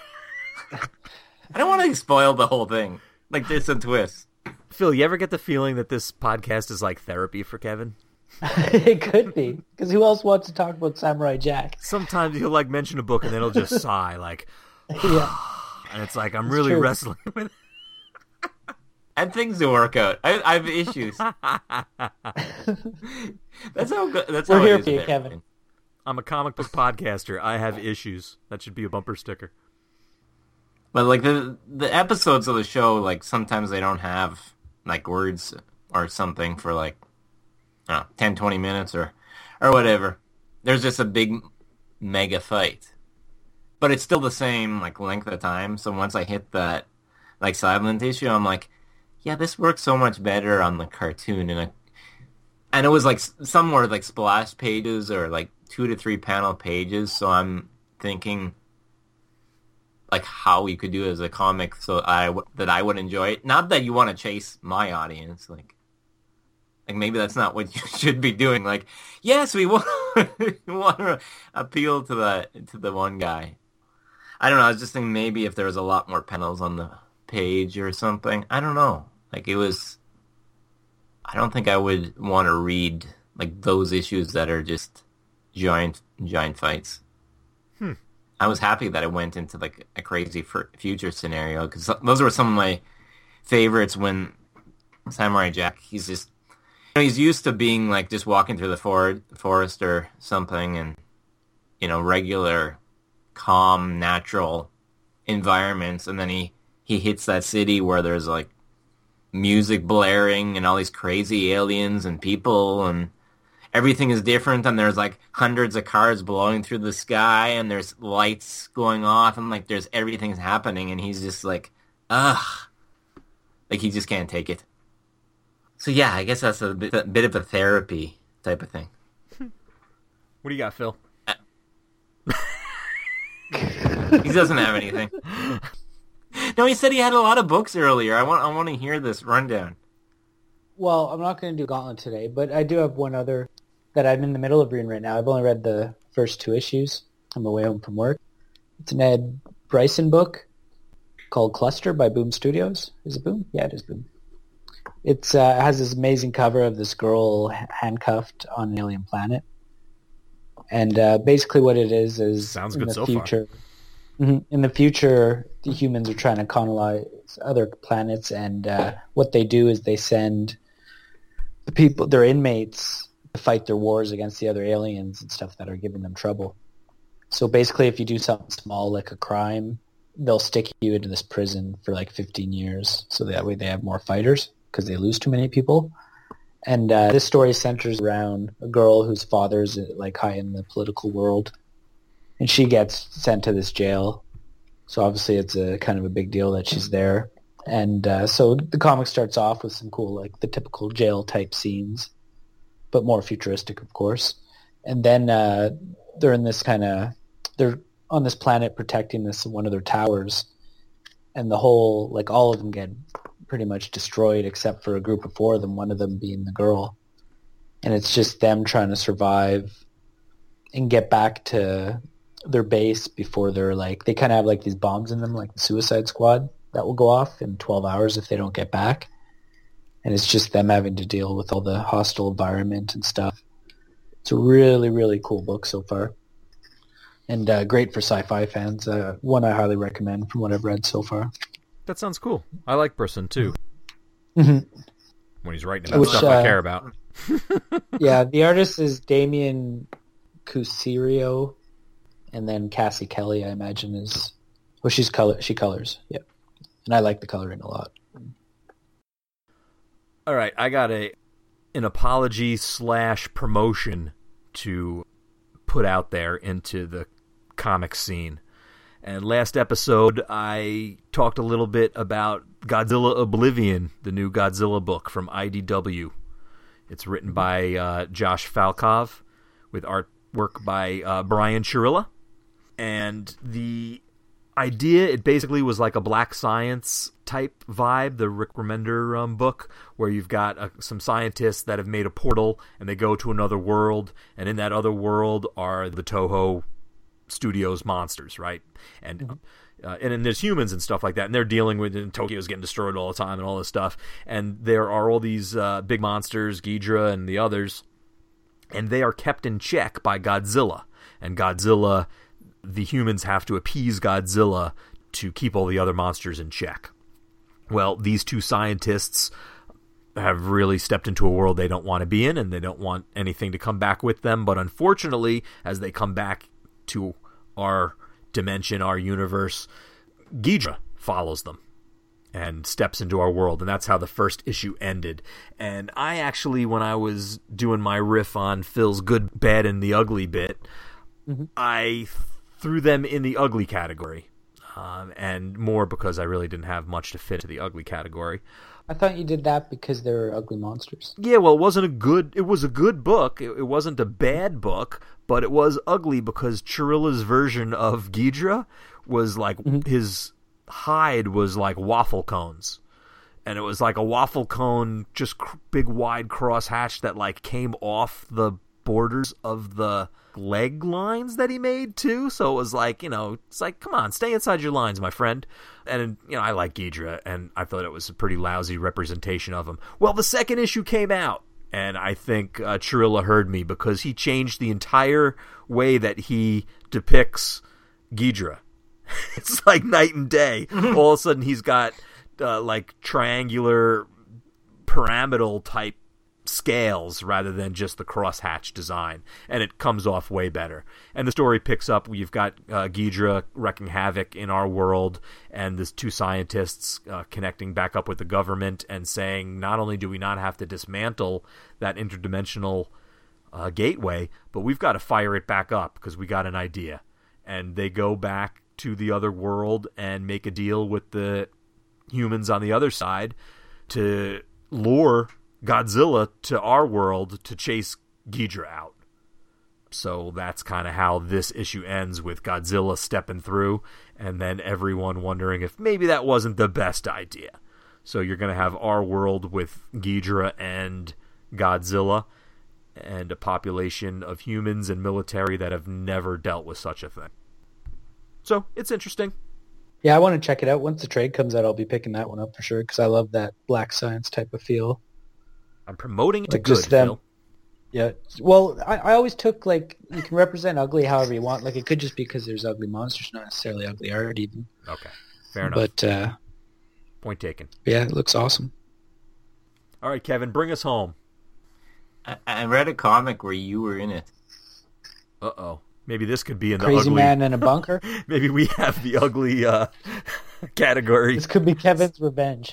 I don't want to spoil the whole thing. Like, there's some twists. Phil, you ever get the feeling that this podcast is like therapy for Kevin? It could be. Because who else wants to talk about Samurai Jack? Sometimes he'll, like, mention a book and then he'll just sigh, like... Yeah. And it's like, I'm It's really true. wrestling with it. And things to work out. I, I have issues. That's how good. That's We're how here it is for you, with Kevin. everything. I'm a comic book podcaster. I have issues. That should be a bumper sticker. But like the the episodes of the show, like sometimes they don't have like words or something for like I don't know, ten, twenty minutes or or whatever. There's just a big mega fight. But it's still the same like length of time. So once I hit that like silent issue, I'm like, yeah, this works so much better on the cartoon. And I, and it was like some were like splash pages or like two to three panel pages. So I'm thinking like how you could do it as a comic so I that I would enjoy it. Not that you want to chase my audience, like. Like, maybe that's not what you should be doing. Like, yes, we want, we want to appeal to the to the one guy. I don't know. I was just thinking maybe if there was a lot more panels on the page or something. I don't know. Like, it was... I don't think I would want to read, like, those issues that are just giant, giant fights. Hmm. I was happy that it went into, like, a crazy f- future scenario, because those were some of my favorites when Samurai Jack, he's just... You know, he's used to being like just walking through the for- forest or something and, you know, regular, calm, natural environments. And then he, he hits that city where there's like music blaring and all these crazy aliens and people and everything is different. And there's like hundreds of cars blowing through the sky and there's lights going off and like there's everything's happening. And he's just like, ugh, like he just can't take it. So yeah, I guess that's a bit, a bit of a therapy type of thing. What do you got, Phil? He doesn't have anything. No, he said he had a lot of books earlier. I want I want to hear this rundown. Well, I'm not going to do Gauntlet today, but I do have one other that I'm in the middle of reading right now. I've only read the first two issues on my way home from work. It's an Ed Bryson book called Cluster by Boom Studios. Is it Boom? Yeah, it is Boom. It's uh, has this amazing cover of this girl handcuffed on an alien planet, and uh, basically what it is is Sounds in good the so future. Mhm. In the future, the humans are trying to colonize other planets, and uh, what they do is they send the people, their inmates, to fight their wars against the other aliens and stuff that are giving them trouble. So basically, if you do something small like a crime, they'll stick you into this prison for like fifteen years, so that way they have more fighters because they lose too many people. And uh, this story centers around a girl whose father's like high in the political world, and she gets sent to this jail. So obviously it's a kind of a big deal that she's there. And uh, so the comic starts off with some cool, like the typical jail type scenes, but more futuristic, of course. And then uh, they're in this kind of, they're on this planet protecting this one of their towers, and the whole, like all of them get pretty much destroyed except for a group of four of them, one of them being the girl. And it's just them trying to survive and get back to their base before they're like, they kind of have like these bombs in them, like the Suicide Squad, that will go off in twelve hours if they don't get back. And it's just them having to deal with all the hostile environment and stuff. It's a really, really cool book so far. And uh, great for sci-fi fans. Uh, one I highly recommend from what I've read so far. That sounds cool. I like Brisson, too. Mm-hmm. When he's writing about Which, stuff uh, I care about. Yeah, the artist is Damien Cusirio, and then Cassie Kelly, I imagine, is... Well, she's color. She colors, yeah. And I like the coloring a lot. All right, I got a an apology slash promotion to put out there into the comic scene. And last episode, I talked a little bit about Godzilla Oblivion, the new Godzilla book from I D W. It's written by uh, Josh Falkov with artwork by uh, Brian Chirilla. And the idea, it basically was like a Black Science type vibe, the Rick Remender um, book, where you've got uh, some scientists that have made a portal and they go to another world, and in that other world are the Toho Studios monsters, right? And mm-hmm. uh, and then there's humans and stuff like that, and they're dealing with, and Tokyo's getting destroyed all the time and all this stuff, and there are all these uh, big monsters, Ghidra and the others, and they are kept in check by Godzilla, and Godzilla, the humans have to appease Godzilla to keep all the other monsters in check. Well, these two scientists have really stepped into a world they don't want to be in, and they don't want anything to come back with them, but unfortunately, as they come back to our dimension, our universe, Ghidra follows them and steps into our world, and that's how the first issue ended. And I actually, when I was doing my riff on Phil's good, bad, and the ugly bit, mm-hmm. I threw them in the ugly category, um, and more because I really didn't have much to fit into the ugly category. I thought you did that because they're ugly monsters. Yeah, well, it wasn't a good. It was a good book. It, it wasn't a bad book, but it was ugly because Chirilla's version of Ghidra was like mm-hmm. his hide was like waffle cones, and it was like a waffle cone, just cr- big wide cross hatch that like came off the borders of the leg lines that he made too. So it was like, you know, it's like, come on, stay inside your lines, my friend. And, you know, I like Ghidra, and I thought it was a pretty lousy representation of him. Well, the second issue came out, and I think uh, Chirilla heard me because he changed the entire way that he depicts Ghidra. It's like night and day. All of a sudden he's got uh, like triangular pyramidal type scales rather than just the crosshatch design, and it comes off way better. And the story picks up. You've got uh, Ghidra wrecking havoc in our world, and there's two scientists uh, connecting back up with the government and saying, not only do we not have to dismantle that interdimensional uh, gateway, but we've got to fire it back up because we got an idea. And they go back to the other world and make a deal with the humans on the other side to lure Godzilla to our world to chase Ghidra out. So that's kind of how this issue ends, with Godzilla stepping through and then everyone wondering if maybe that wasn't the best idea. So you're going to have our world with Ghidra and Godzilla and a population of humans and military that have never dealt with such a thing. So it's interesting. Yeah, I want to check it out. Once the trade comes out, I'll be picking that one up for sure because I love that Black Science type of feel. I'm promoting it to Like, good, just them- Phil. Yeah. Well, I, I always took, like, you can represent ugly however you want. Like, it could just be because there's ugly monsters, not necessarily ugly art even. Okay, fair enough. But, uh, Point taken. yeah, it looks awesome. All right, Kevin, bring us home. I, I read a comic where you were in it. Uh-oh. Maybe this could be in the Crazy ugly... Man in a bunker. Maybe we have the ugly uh, category. This could be Kevin's revenge.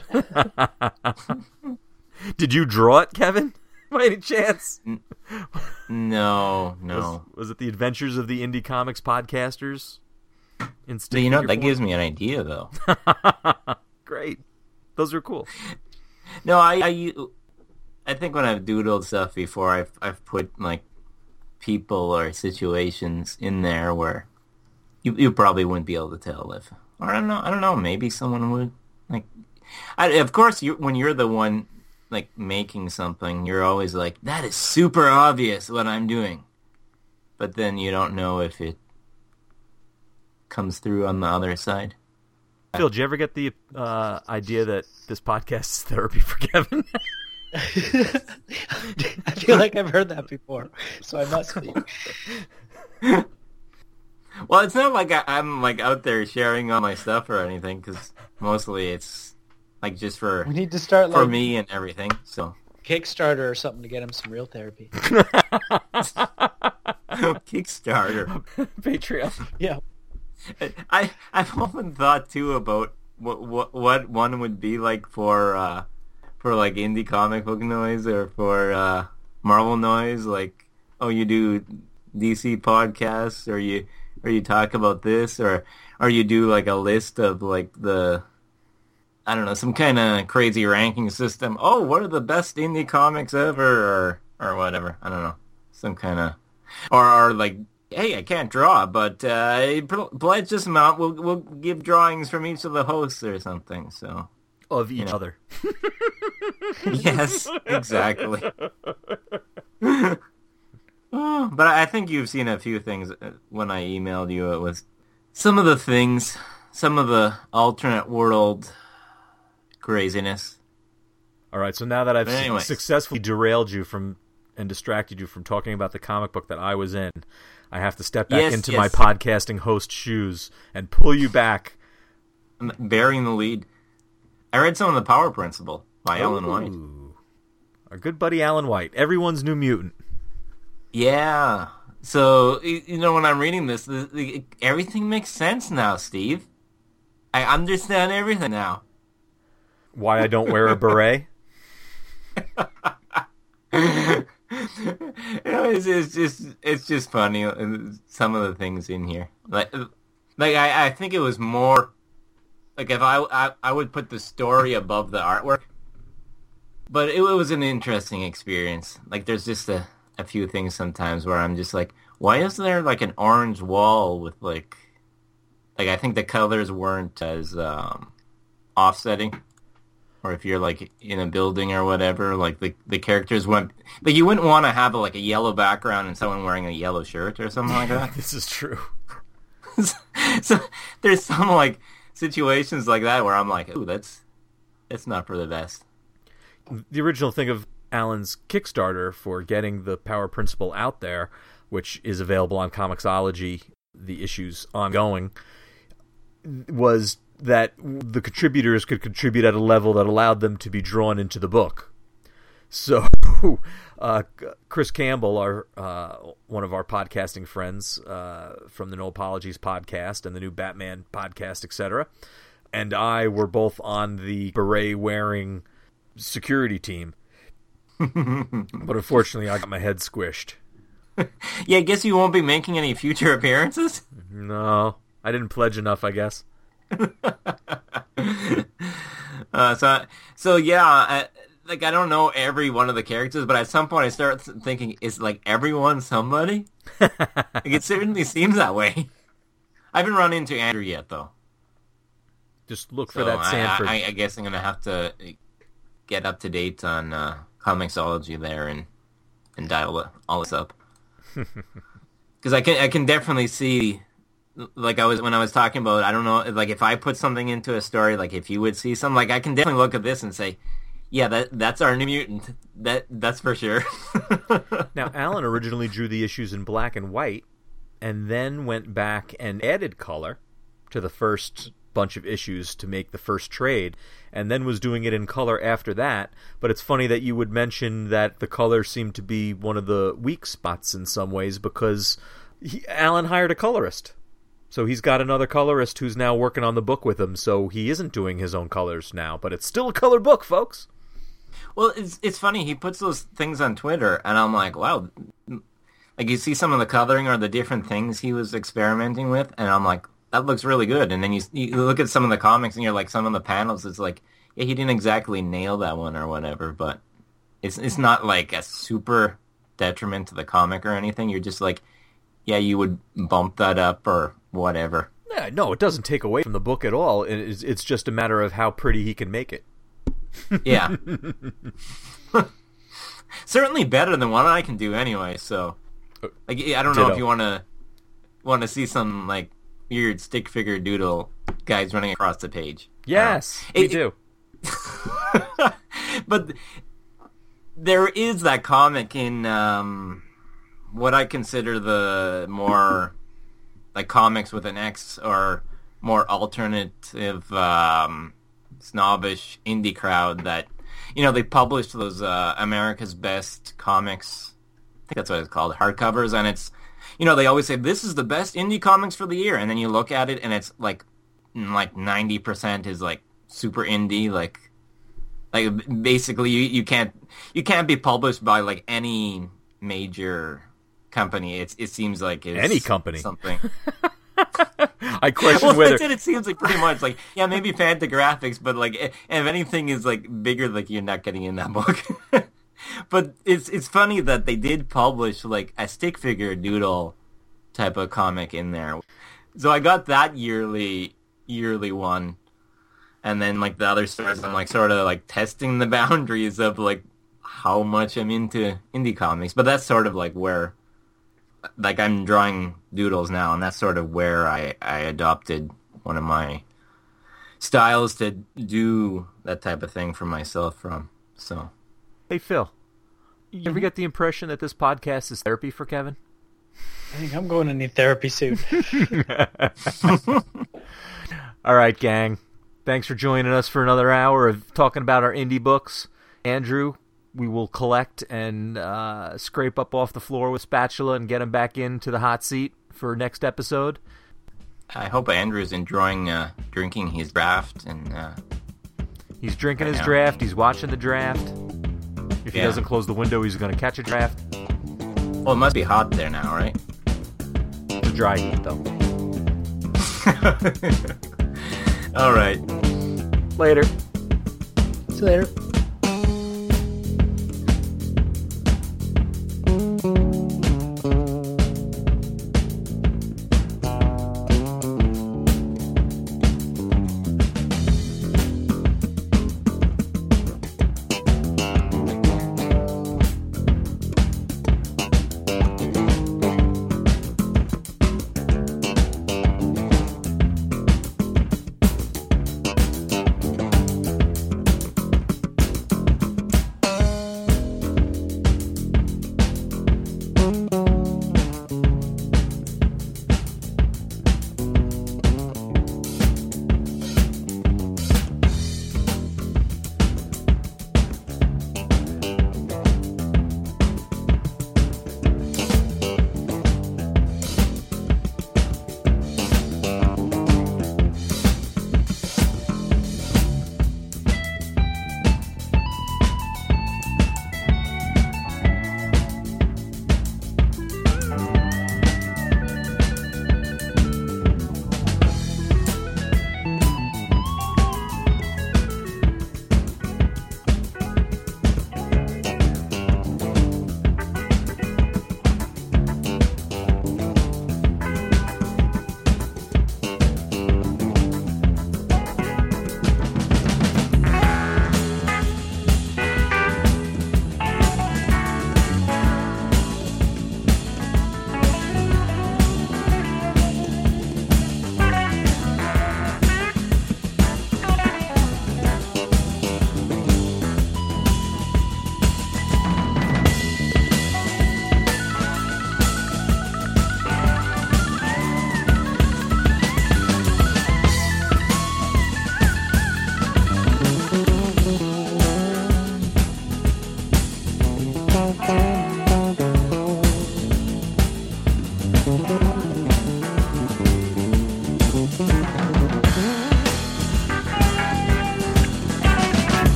Did you draw it, Kevin? By any chance? No, no. Was, was it the Adventures of the Indie Comics Podcasters? In So you know, stick that figure gives me an idea, though. form? Great. Those are cool. No, I, I, I think when I've doodled stuff before, I've, I've put, like, people or situations in there where you you probably wouldn't be able to tell if, or I don't know, I don't know, maybe someone would. Like, I, of course, you when you're the one, like, making something, you're always like, that is super obvious what I'm doing. But then you don't know if it comes through on the other side. Phil, did you ever get the uh, idea that this podcast is therapy for Kevin? I feel like I've heard that before, so I must be. Well, it's not like I, I'm like out there sharing all my stuff or anything, because mostly it's like just for We need to start for like me and everything. So Kickstarter or something to get him some real therapy. Kickstarter. Patreon. Yeah. I I've often thought too about what what what one would be like for uh, for like indie comic book noise or for uh, Marvel noise. Like, oh, you do D C podcasts, or you or you talk about this, or or you do like a list of like the, I don't know, some kind of crazy ranking system. Oh, what are the best indie comics ever, or or whatever. I don't know, some kind of, or or like, hey, I can't draw, but uh, pledge this amount. We'll we'll give drawings from each of the hosts or something. So Of each You know. other. yes, exactly. Oh, but I think you've seen a few things when I emailed you. It was some of the things, some of the alternate world craziness. All right, so now that I've But su- anyways. successfully derailed you from and distracted you from talking about the comic book that I was in, I have to step back Yes, into yes. my podcasting host shoes and pull you back. I'm bearing the lead. I read some of The Power Principle by Alan White. Ooh. Our good buddy Alan White, everyone's new mutant. Yeah. So, y- you know, when I'm reading this, the, the, everything makes sense now, Steve. I understand everything now. Why I don't wear a beret? You know, it's, it's just it's just funny, uh, some of the things in here. Like, like I, I think it was more like if I, I I would put the story above the artwork, but it, it was an interesting experience. Like, there's just a, a few things sometimes where I'm just like, why is there like an orange wall with like like I think the colors weren't as um, offsetting. Or if you're like in a building or whatever, like the the characters went like you wouldn't want to have a, like a yellow background and someone wearing a yellow shirt or something like that. This is true. So there's some like situations like that where I'm like, ooh, that's that's not for the best. The original thing of Alan's Kickstarter for getting the Power Principle out there, which is available on Comixology, the issues ongoing, was that the contributors could contribute at a level that allowed them to be drawn into the book. So, uh, Chris Campbell, our uh, one of our podcasting friends uh, from the No Apologies podcast and the new Batman podcast, et cetera, and I were both on the beret-wearing security team. But unfortunately, I got my head squished. Yeah, I guess you won't be making any future appearances? No, I didn't pledge enough, I guess. uh, so, so yeah, I, like I don't know every one of the characters, but at some point I start thinking, is like everyone somebody? Like, it certainly seems that way. I haven't run into Andrew yet, though. Just look So for that I, Sanford. I, I guess I'm gonna have to get up to date on uh, Comixology there and and dial it, all this up. Because I can I can definitely see like I was when I was talking about, I don't know, like if I put something into a story, like if you would see something, like I can definitely look at this and say, yeah, that that's our New Mutant. That that's for sure. Now, Alan originally drew the issues in black and white, and then went back and added color to the first bunch of issues to make the first trade, and then was doing it in color after that. But it's funny that you would mention that the color seemed to be one of the weak spots in some ways, because he, Alan hired a colorist. So he's got another colorist who's now working on the book with him, so he isn't doing his own colors now, but it's still a color book, folks. Well, it's it's funny, he puts those things on Twitter, and I'm like, wow, like you see some of the coloring or the different things he was experimenting with, and I'm like, that looks really good. And then you, you look at some of the comics, and you're like, some of the panels, it's like, yeah, he didn't exactly nail that one or whatever, but it's it's not like a super detriment to the comic or anything. You're just like, yeah, you would bump that up or whatever. Yeah, no, it doesn't take away from the book at all. It's, it's just a matter of how pretty he can make it. Yeah. Certainly better than what I can do anyway, so like I don't know Ditto. if you want to want to see some like weird stick figure doodle guys running across the page. Yes, uh, we it, do. But there is that comic in um, what I consider the more like comics with an X or more alternative, um, snobbish indie crowd that, you know, they published those uh, America's Best Comics, I think that's what it's called, hardcovers, and it's, you know, they always say, this is the best indie comics for the year, and then you look at it, and it's like, like ninety percent is like super indie, like, like basically you, you can't, you can't be published by like any major company. It's it seems like it's Any company. something. I question Well, whether that's it. It seems like pretty much like, yeah, maybe Fantagraphics, but like if anything is like bigger, like you're not getting in that book. But it's it's funny that they did publish like a stick figure doodle type of comic in there. So I got that yearly yearly one, and then like the other stores, I'm like sort of like testing the boundaries of like how much I'm into indie comics. But that's sort of like where, like I'm drawing doodles now, and that's sort of where I, I adopted one of my styles to do that type of thing for myself from. So, Hey, Phil, you ever get the impression that this podcast is therapy for Kevin? I think I'm going to need therapy soon. All right, gang. Thanks for joining us for another hour of talking about our indie books. Andrew, we will collect and uh, scrape up off the floor with spatula and get him back into the hot seat for next episode. I hope Andrew's enjoying uh, drinking his draft. and uh, He's drinking right his now. draft. He's watching the draft. If he Yeah. doesn't close the window, he's going to catch a draft. Well, it must be hot there now, right? It's a dry heat, though. All right. Later. See you later.